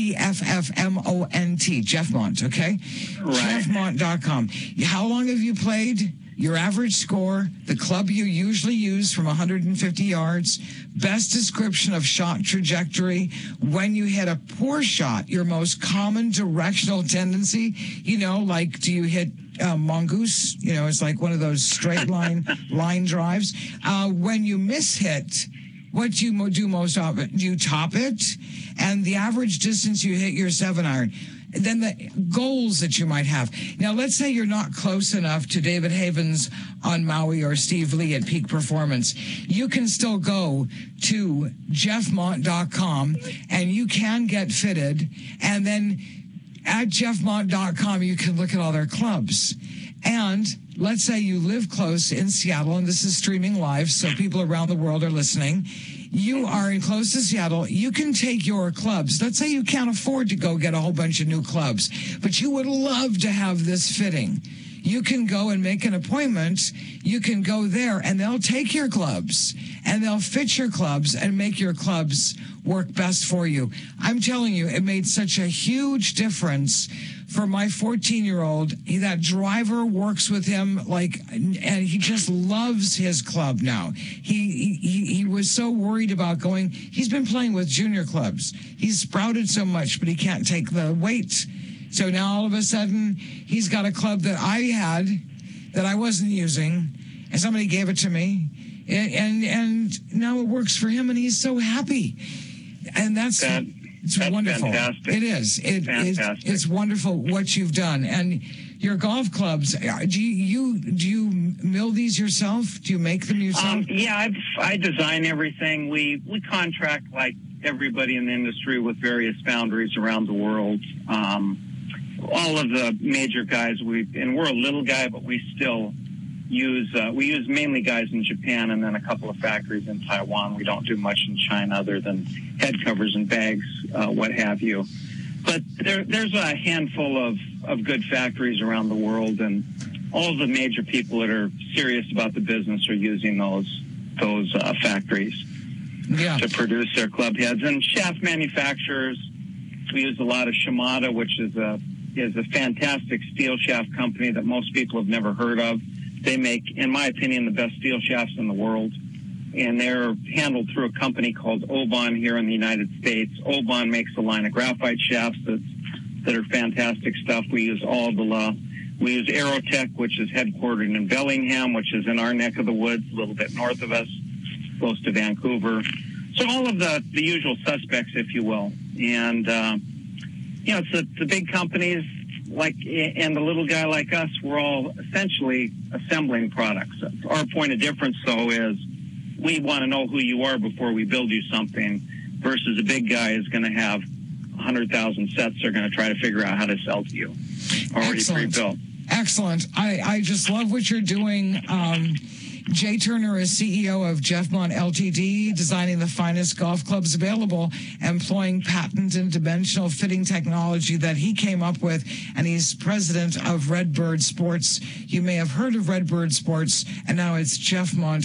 Jeffmont, Jeffmont, okay? Right. Jeffmont.com. How long have you played? Your average score, the club you usually use from 150 yards, best description of shot trajectory, when you hit a poor shot, your most common directional tendency, like do you hit mongoose? It's like one of those straight line drives. When you miss hit, what do you do most often? Do you top it? And the average distance you hit your 7-iron. Then the goals that you might have. Now, let's say you're not close enough to David Havens on Maui or Steve Lee at Peak Performance. You can still go to Jeffmont.com and you can get fitted. And then at Jeffmont.com, you can look at all their clubs. And let's say you live close in Seattle, and this is streaming live, so people around the world are listening. You are in close to Seattle. You can take your clubs. Let's say you can't afford to go get a whole bunch of new clubs, but you would love to have this fitting. You can go and make an appointment. You can go there, and they'll take your clubs, and they'll fit your clubs and make your clubs work best for you. I'm telling you, it made such a huge difference for my 14-year-old. That driver works with him and he just loves his club now. He was so worried about going. He's been playing with junior clubs. He's sprouted so much, but he can't take the weight. So now all of a sudden he's got a club that I had that I wasn't using, and somebody gave it to me, and now it works for him, and he's so happy. And that's wonderful. Fantastic. It is. It's wonderful what you've done. And your golf clubs, do you mill these yourself? Do you make them yourself? I design everything. We contract like everybody in the industry with various foundries around the world. All of the major guys, we're a little guy, but we still use mainly guys in Japan and then a couple of factories in Taiwan. We don't do much in China other than head covers and bags, what have you. But there's a handful of good factories around the world, and all the major people that are serious about the business are using those factories to produce their club heads. And shaft manufacturers, we use a lot of Shimada, which is a fantastic steel shaft company that most people have never heard of. They make, in my opinion, the best steel shafts in the world. and they're handled through a company called Oban here in the United States. Oban makes a line of graphite shafts that are fantastic stuff. We use we use Aerotech, which is headquartered in Bellingham, which is in our neck of the woods, a little bit north of us, close to Vancouver. So all of the usual suspects, if you will. And, it's the big companies and the little guy like us, we're all essentially assembling products. Our point of difference, though, is we want to know who you are before we build you something, versus a big guy is going to have 100,000 sets they're going to try to figure out how to sell to you, already pre-built. Excellent. I just love what you're doing. Jay Turner is CEO of Jeffmont Ltd., designing the finest golf clubs available, employing patent and dimensional fitting technology that he came up with, and he's president of Redbird Sports. You may have heard of Redbird Sports, and now it's Jeffmont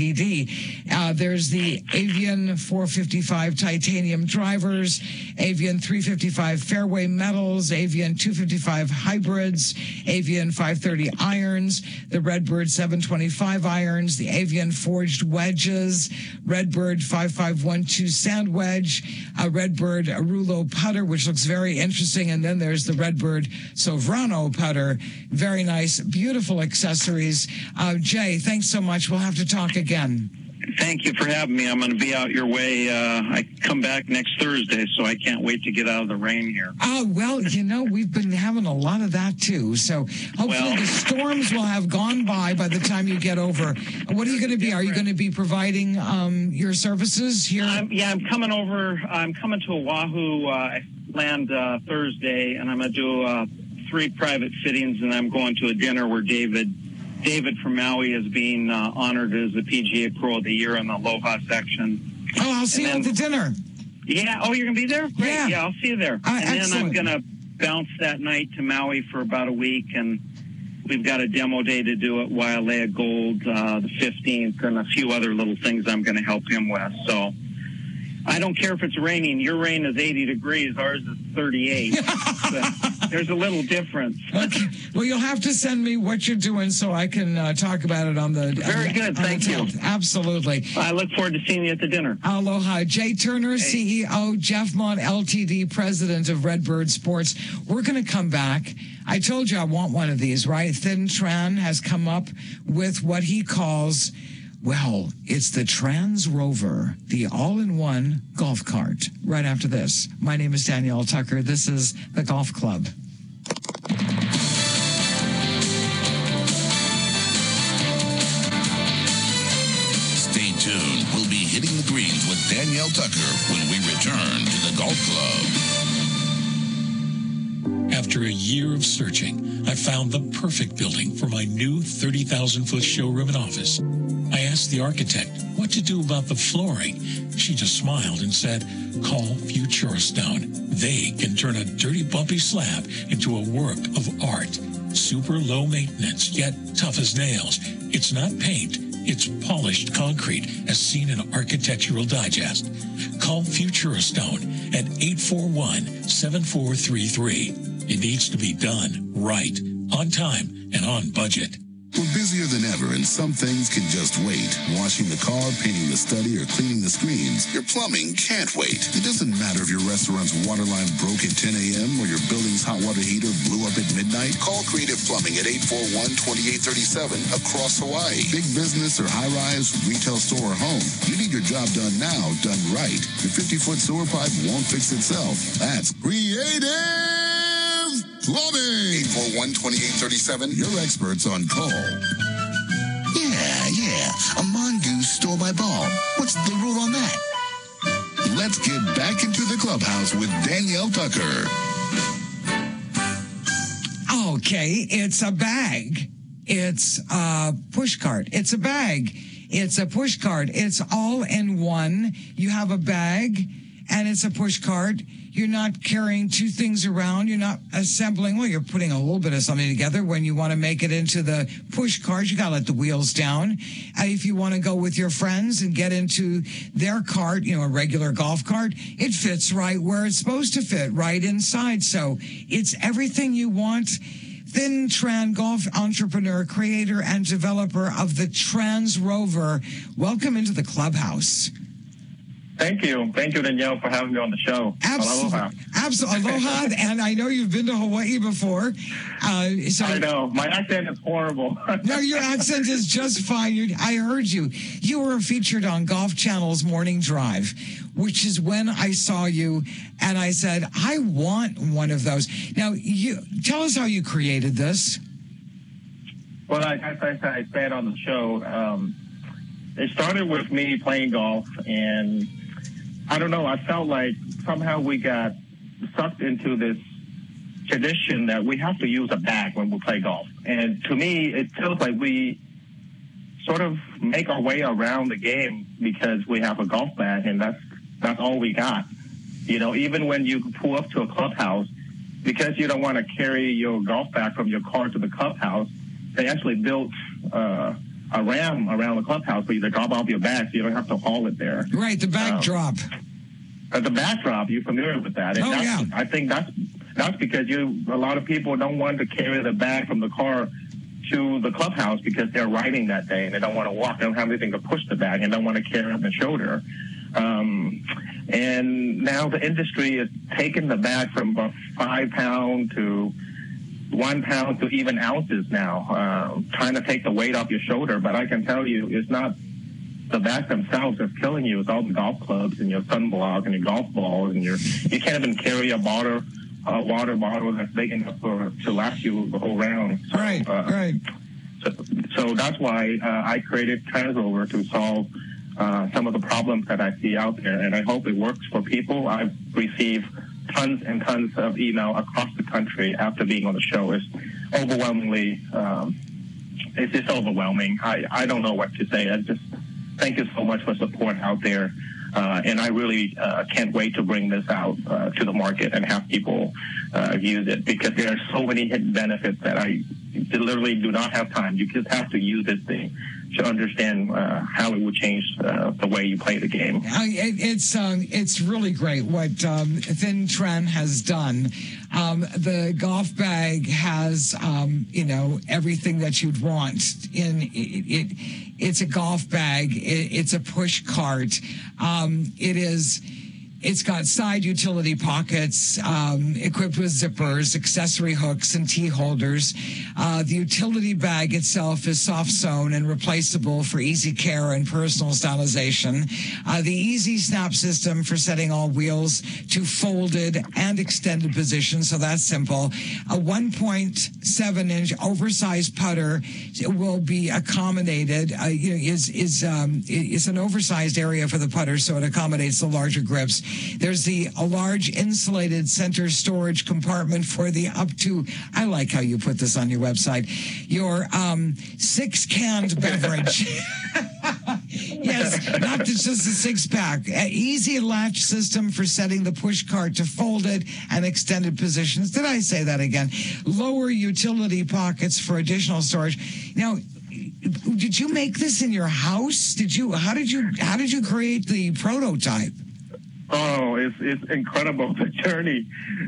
Ltd. There's the Avian 455 titanium drivers, Avian 355 fairway metals, Avian 255 hybrids, Avian 530 irons, the Redbird 725 irons, the Avian forged wedges, Redbird 5512 sand wedge, a Redbird Rulo putter, which looks very interesting, and then there's the Redbird Sovrano putter. Very nice, beautiful accessories. Jay, thanks so much. We'll have to talk again. Thank you for having me. I'm going to be out your way. I come back next Thursday, so I can't wait to get out of the rain here. Oh, well, we've been having a lot of that, too. So hopefully the storms will have gone by the time you get over. What are you going to be? Are you going to be providing your services here? I'm coming over. I'm coming to Oahu. I land Thursday, and I'm going to do 3 private fittings, and I'm going to a dinner where David from Maui is being honored as the PGA Pro of the Year in the Aloha section. Oh, I'll see you at the dinner. Yeah. Oh, you're going to be there? Great. Yeah, I'll see you there. And excellent. then I'm going to bounce that night to Maui for about a week, and we've got a demo day to do at Wailea Gold the 15th, and a few other little things I'm going to help him with. So I don't care if it's raining. Your rain is 80 degrees. Ours is 38. So there's a little difference. Okay. Well, you'll have to send me what you're doing so I can talk about it on the... Very good. Thank you. Absolutely. I look forward to seeing you at the dinner. Aloha. Jay Turner, CEO, Jeffmont Ltd., president of Redbird Sports. We're going to come back. I told you I want one of these, right? Thin Tran has come up with what he calls... Well, it's the Trans Rover, the all-in-one golf cart. Right after this, my name is Danielle Tucker. This is The Golf Club. Stay tuned. We'll be hitting the greens with Danielle Tucker when we return to The Golf Club. After a year of searching, I found the perfect building for my new 30,000-foot showroom and office. I asked the architect what to do about the flooring. She just smiled and said, call Futura Stone. They can turn a dirty, bumpy slab into a work of art. Super low maintenance, yet tough as nails. It's not paint. It's polished concrete, as seen in Architectural Digest. Call Futura Stone at 841-7433. It needs to be done right, on time, and on budget. We're busier than ever, and some things can just wait. Washing the car, painting the study, or cleaning the screens. Your plumbing can't wait. It doesn't matter if your restaurant's water line broke at 10 a.m. or your building's hot water heater blew up at midnight. Call Creative Plumbing at 841-2837 across Hawaii. Big business or high-rise, retail store or home. You need your job done now, done right. Your 50-foot sewer pipe won't fix itself. That's Creative Plumbing. 841-2837. Your experts on call. Yeah. A mongoose stole my ball. What's the rule on that? Let's get back into the clubhouse with Danielle Tucker. Okay, it's a bag. It's a push cart. It's a bag. It's a push cart. It's all in one. You have a bag, and it's a push cart. You're not carrying two things around. You're not assembling. Well, you're putting a little bit of something together when you want to make it into the push cart. You got to let the wheels down. If you want to go with your friends and get into their cart, a regular golf cart, it fits right where it's supposed to fit, right inside. So it's everything you want Thinh Tran, golf entrepreneur, creator, and developer of the Trans Rover. Welcome into the clubhouse. Thank you. Thank you, Danielle, for having me on the show. Aloha. Absolutely. Aloha. And I know you've been to Hawaii before. I know. My accent is horrible. No, your accent is just fine. I heard you. You were featured on Golf Channel's Morning Drive, which is when I saw you, and I said, I want one of those. Now, you tell us how you created this. Well, as I said on the show, it started with me playing golf, and I don't know, I felt like somehow we got sucked into this tradition that we have to use a bag when we play golf. And to me, it feels like we sort of make our way around the game because we have a golf bag, and that's all we got. You know, even when you pull up to a clubhouse, because you don't want to carry your golf bag from your car to the clubhouse, they actually built a ram around the clubhouse for you to drop off your bag so you don't have to haul it there. Right, the bag drop. The bag drop, you're familiar with that. And yeah. I think that's because a lot of people don't want to carry the bag from the car to the clubhouse because they're riding that day and they don't want to walk. They don't have anything to push the bag and don't want to carry it on the shoulder. And now the industry is taking the bag from about 5 pounds to 1 pound to even ounces now, trying to take the weight off your shoulder. But I can tell you, it's not the bags themselves that's killing you. It's all the golf clubs and your sunblock and your golf balls, and you can't even carry a water bottle that's big enough to last you the whole round. So, right. So that's why I created Trans Rover to solve some of the problems that I see out there, and I hope it works for people. I've received tons and tons of email across the country after being on the show. It's overwhelmingly, it's just overwhelming. I don't know what to say. I just thank you so much for support out there. And I really can't wait to bring this out to the market and have people use it, because there are so many hidden benefits that I literally do not have time. You just have to use this thing to understand how it would change the way you play the game. It's really great what Thinh Tran has done. The golf bag has everything that you'd want in it. It's a golf bag. It's a push cart. It's got side utility pockets equipped with zippers, accessory hooks, and tee holders. The utility bag itself is soft sewn and replaceable for easy care and personal stylization. The Easy Snap system for setting all wheels to folded and extended positions, so that's simple. A 1.7-inch oversized putter will be accommodated. Is an oversized area for the putter, so it accommodates the larger grips. There's a large insulated center storage compartment for the up to, I like how you put this on your website, your 6-canned beverage. Yes, not just a 6-pack. Easy latch system for setting the push cart to folded and extended positions. Did I say that again? Lower utility pockets for additional storage. Now, did you make this in your house? How did you create the prototype? Oh, it's incredible, the journey.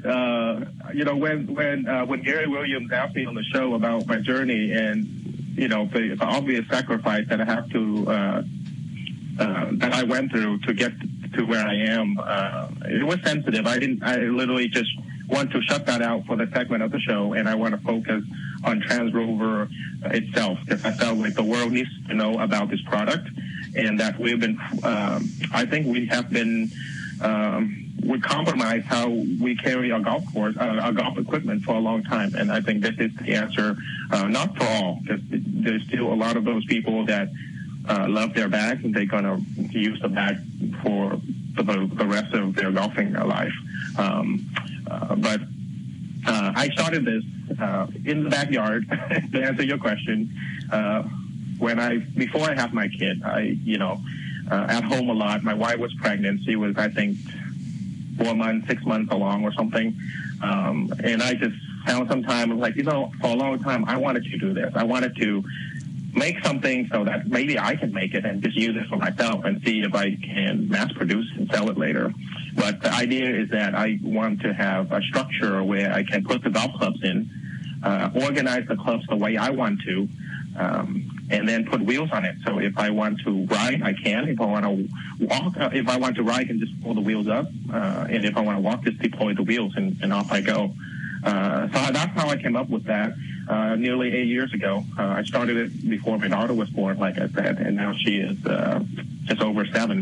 When Gary Williams asked me on the show about my journey and, the obvious sacrifice that I have to, that I went through to get to where I am, it was sensitive. I literally just want to shut that out for the segment of the show, and I want to focus on Trans Rover itself, because I felt like the world needs to know about this product, and that we've been, I think we have been, we compromise how we carry our golf equipment for a long time. And I think this is the answer, not for all, because there's still a lot of those people that love their bags and they're going to use the bag for the rest of their golfing life. But I started this in the backyard, to answer your question. Before I had my kid, at home a lot. My wife was pregnant. She was, I think, 4 months, 6 months along or something. And I just found some time, for a long time, I wanted to do this. I wanted to make something so that maybe I can make it and just use it for myself and see if I can mass produce and sell it later. But the idea is that I want to have a structure where I can put the golf clubs in, organize the clubs the way I want to, and then put wheels on it. So if I want to ride, I can. If I want to walk, if I want to ride, I can just pull the wheels up. And if I want to walk, just deploy the wheels and off I go. So that's how I came up with that. Nearly 8 years ago. I started it before my daughter was born, like I said, and now she is just over 7.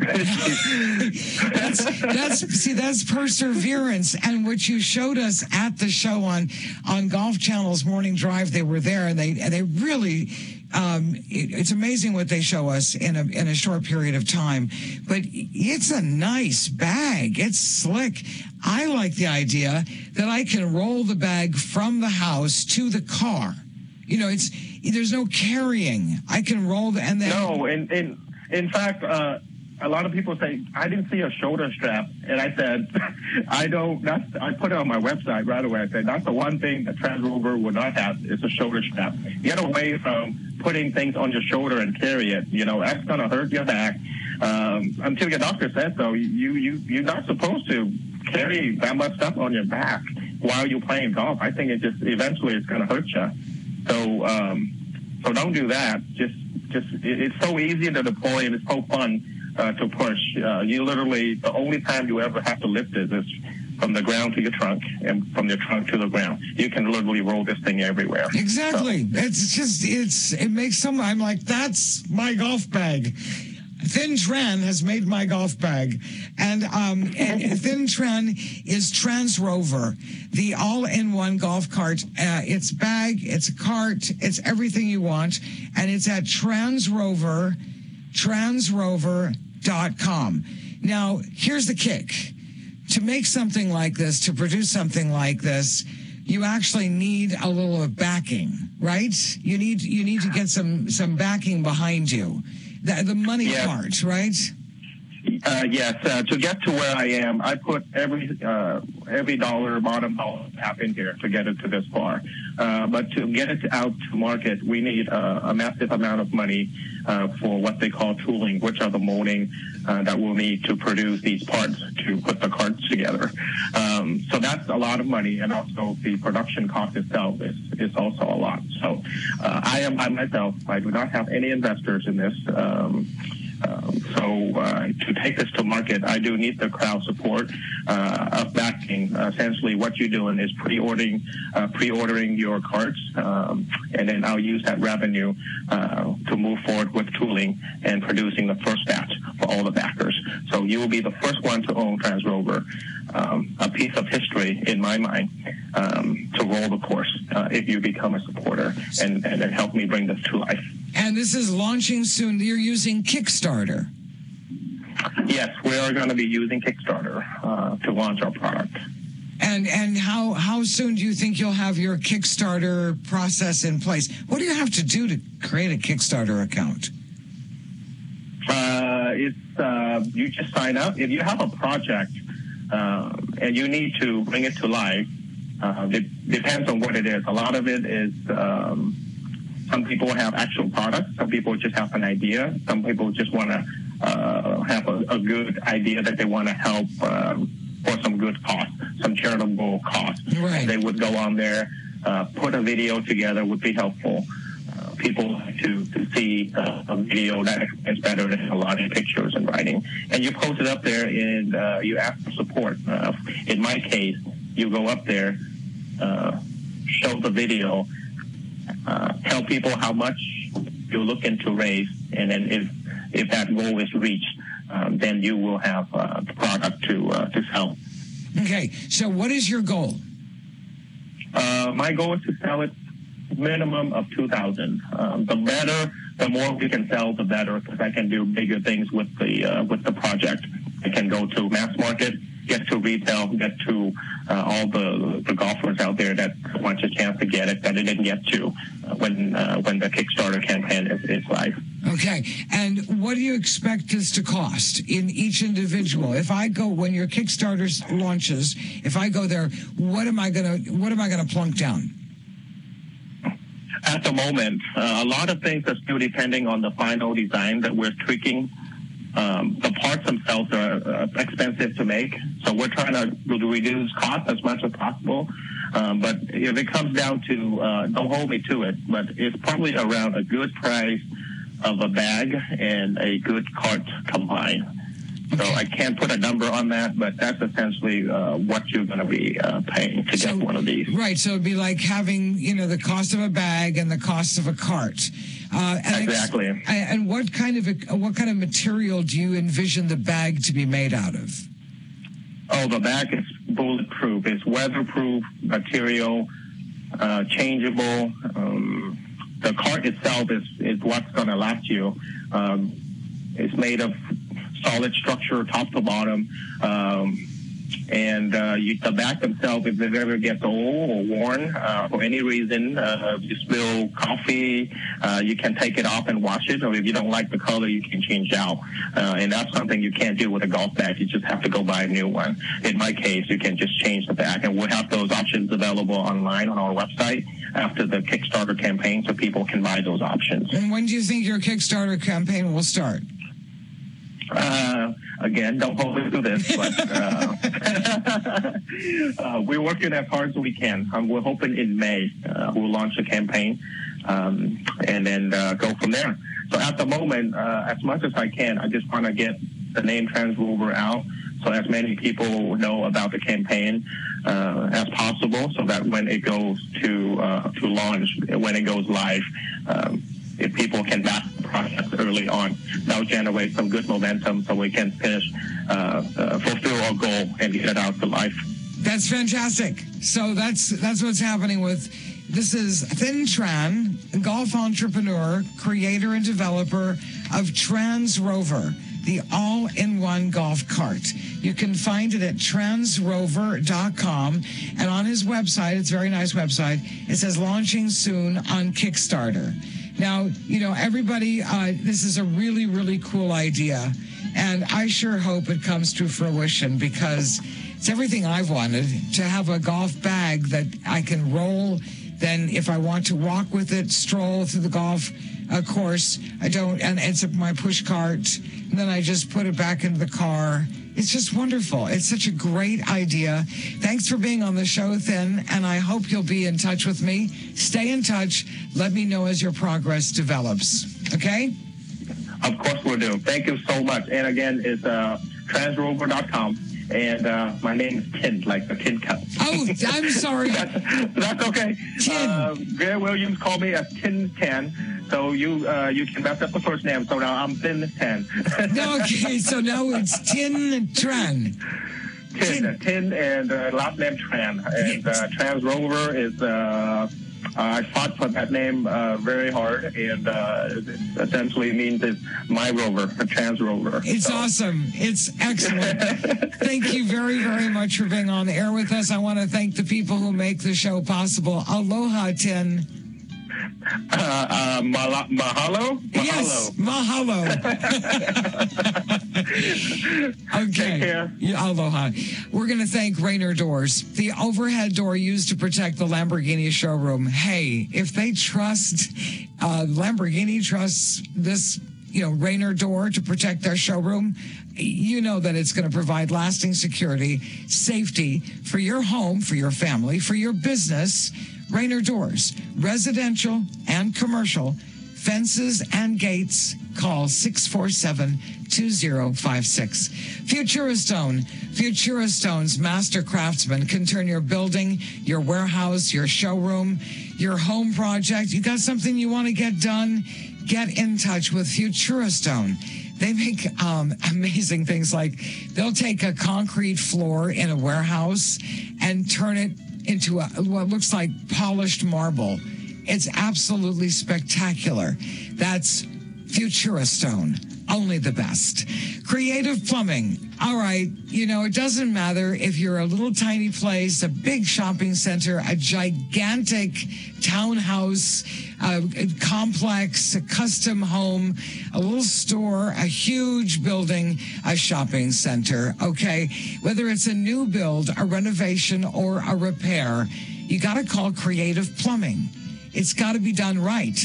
that's perseverance. And what you showed us at the show on Golf Channel's Morning Drive, they were there, and they really. It's amazing what they show us in a short period of time, but it's a nice bag. It's slick. I like the idea that I can roll the bag from the house to the car. You know, there's no carrying. I can roll and then. No, in fact, a lot of people say, I didn't see a shoulder strap. And I said, I put it on my website right away. I said, that's the one thing that Trans Rover will not have is a shoulder strap. Get away from putting things on your shoulder and carry it. You know, that's going to hurt your back. Until your doctor said so, you're not supposed to carry that much stuff on your back while you're playing golf. I think eventually it's going to hurt you. So don't do that. It's so easy to deploy and it's so fun to push. You literally, the only time you ever have to lift it is from the ground to your trunk and from your trunk to the ground. You can literally roll this thing everywhere. Exactly. So. It makes I'm like, that's my golf bag. Thin Tran has made my golf bag. And Thin Tran is Trans Rover, the all-in-one golf cart. It's bag, it's a cart, it's everything you want. And it's at transrover.com. Now, here's the kick. To make something like this, to produce something like this, you actually need a little of backing, right? You need to get some backing behind you. The money part, right? Yes. To get to where I am, I put every dollar, bottom dollar tap in here to get it to this far. But to get it out to market, we need a massive amount of money for what they call tooling, which are the molding that we'll need to produce these parts to put the carts together. So that's a lot of money, and also the production cost itself is also a lot. So I am by myself. I do not have any investors in this. So to take this to market, I do need the crowd support of backing. Essentially, what you're doing is pre-ordering your carts, and then I'll use that revenue to move forward with tooling and producing the first batch for all the backers. So you will be the first one to own Trans Rover, a piece of history in my mind, to roll the course if you become a supporter and help me bring this to life. And this is launching soon. You're using Kickstarter. Yes, we are going to be using Kickstarter to launch our product. And how soon do you think you'll have your Kickstarter process in place? What do you have to do to create a Kickstarter account? You just sign up. If you have a project and you need to bring it to life, it depends on what it is. A lot of it is some people have actual products. Some people just have an idea. Some people just want to have a good idea that they want to help for some good cause, some charitable cause. Right. They would go on there, put a video together would be helpful. People like to see a video that explains better than a lot of pictures and writing. And you post it up there and you ask for support. In my case, you go up there, show the video, tell people how much you're looking to raise, and then if that goal is reached, then you will have the product to sell. Okay, so what is your goal? My goal is to sell it minimum of 2,000. The more we can sell, the better, because I can do bigger things with the project. I can go to mass market, get to retail, get to all the golfers out there that want a chance to get it that they didn't get to when the Kickstarter campaign is live. Okay, and what do you expect this to cost in each individual? If I go when your Kickstarter launches, if I go there, what am I gonna plunk down? At the moment, a lot of things are still depending on the final design that we're tweaking. The parts themselves are expensive to make, so we're trying to reduce cost as much as possible. But if it comes down to, don't hold me to it, but it's probably around a good price of a bag and a good cart combined. So I can't put a number on that, but that's essentially what you're going to be paying to get one of these. Right. So it'd be like having, the cost of a bag and the cost of a cart. Exactly. And what kind of material do you envision the bag to be made out of? Oh, the bag is bulletproof. It's weatherproof material, changeable. The cart itself is what's going to last you. It's made of solid structure, top to bottom. And the bag themselves, if it ever gets old or worn for any reason, you spill coffee, you can take it off and wash it. Or if you don't like the color, you can change out. And that's something you can't do with a golf bag. You just have to go buy a new one. In my case, you can just change the bag. And we'll have those options available online on our website after the Kickstarter campaign so people can buy those options. And when do you think your Kickstarter campaign will start? Again, don't hold me to this, but we're working as hard as we can. We're hoping in May we'll launch a campaign and then go from there. So at the moment, as much as I can, I just want to get the name Trans Rover out so as many people know about the campaign as possible, so that when it goes to launch, when it goes live, if people can back the process early on, that'll generate some good momentum so we can finish, fulfill our goal and get it out to life. That's fantastic. So that's what's happening with, this is Thinh Tran, golf entrepreneur, creator and developer of Trans Rover, the all-in-one golf cart. You can find it at transrover.com. And on his website, it's a very nice website, it says launching soon on Kickstarter. Now, everybody, this is a really, really cool idea. And I sure hope it comes to fruition because it's everything I've wanted, to have a golf bag that I can roll. Then if I want to walk with it, stroll through the golf course, I don't, and it's my push cart. And then I just put it back into the car. It's just wonderful. It's such a great idea. Thanks for being on the show, Thinh, and I hope you'll be in touch with me. Stay in touch. Let me know as your progress develops. Okay? Of course we'll do. Thank you so much. And again, it's transrover.com. And my name is Thinh, like the tin cup. Oh, I'm sorry. That's okay. Thinh. Gary Williams called me a Thinh Tan. So you can mess up the first name. So now I'm Thinh Tan. Okay, so now it's Thinh Tran. Thinh and last name Tran. And Trans Rover is, I fought for that name very hard, and it essentially means it's my rover, a Trans Rover. It's awesome. It's excellent. Thank you very, very much for being on the air with us. I want to thank the people who make the show possible. Aloha, Thinh. Mahalo? Yes, mahalo. Okay. Take care. Yeah, aloha. We're going to thank Rainer Doors, the overhead door used to protect the Lamborghini showroom. Hey, if they trust, Lamborghini trusts this, Rainer door to protect their showroom, you know that it's going to provide lasting security, safety for your home, for your family, for your business. Rainer Doors, residential and commercial, fences and gates. Call 647-2056. Futurastone's master craftsman can turn your building, your warehouse, your showroom, your home project. You got something you want to get done? Get in touch with Futurastone. They make amazing things, like they'll take a concrete floor in a warehouse and turn it into what looks like polished marble. It's absolutely spectacular. That's Futurastone. Only the best. Creative Plumbing. All right, it doesn't matter if you're a little tiny place, a big shopping center, a gigantic townhouse, a complex, a custom home, a little store, a huge building, a shopping center, okay? Whether it's a new build, a renovation, or a repair, you got to call Creative Plumbing. It's got to be done right?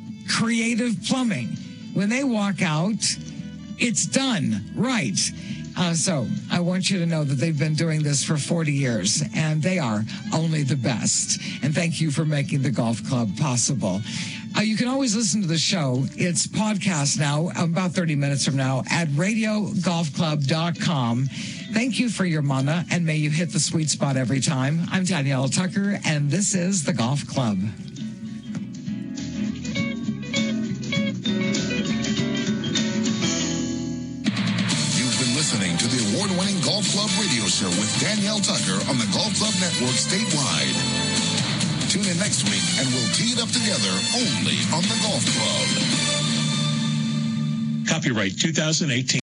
Creative Plumbing. When they walk out, it's done right. So I want you to know that they've been doing this for 40 years, and they are only the best. And thank you for making the golf club possible. You can always listen to the show. It's podcast now, about 30 minutes from now, at radiogolfclub.com. Thank you for your mana, and may you hit the sweet spot every time. I'm Danielle Tucker, and this is The Golf Club. You've been listening to the award-winning Golf Club radio show with Danielle Tucker on the Golf Club Network statewide. Tune in next week, and we'll tee it up together only on the Golf Club. Copyright 2018.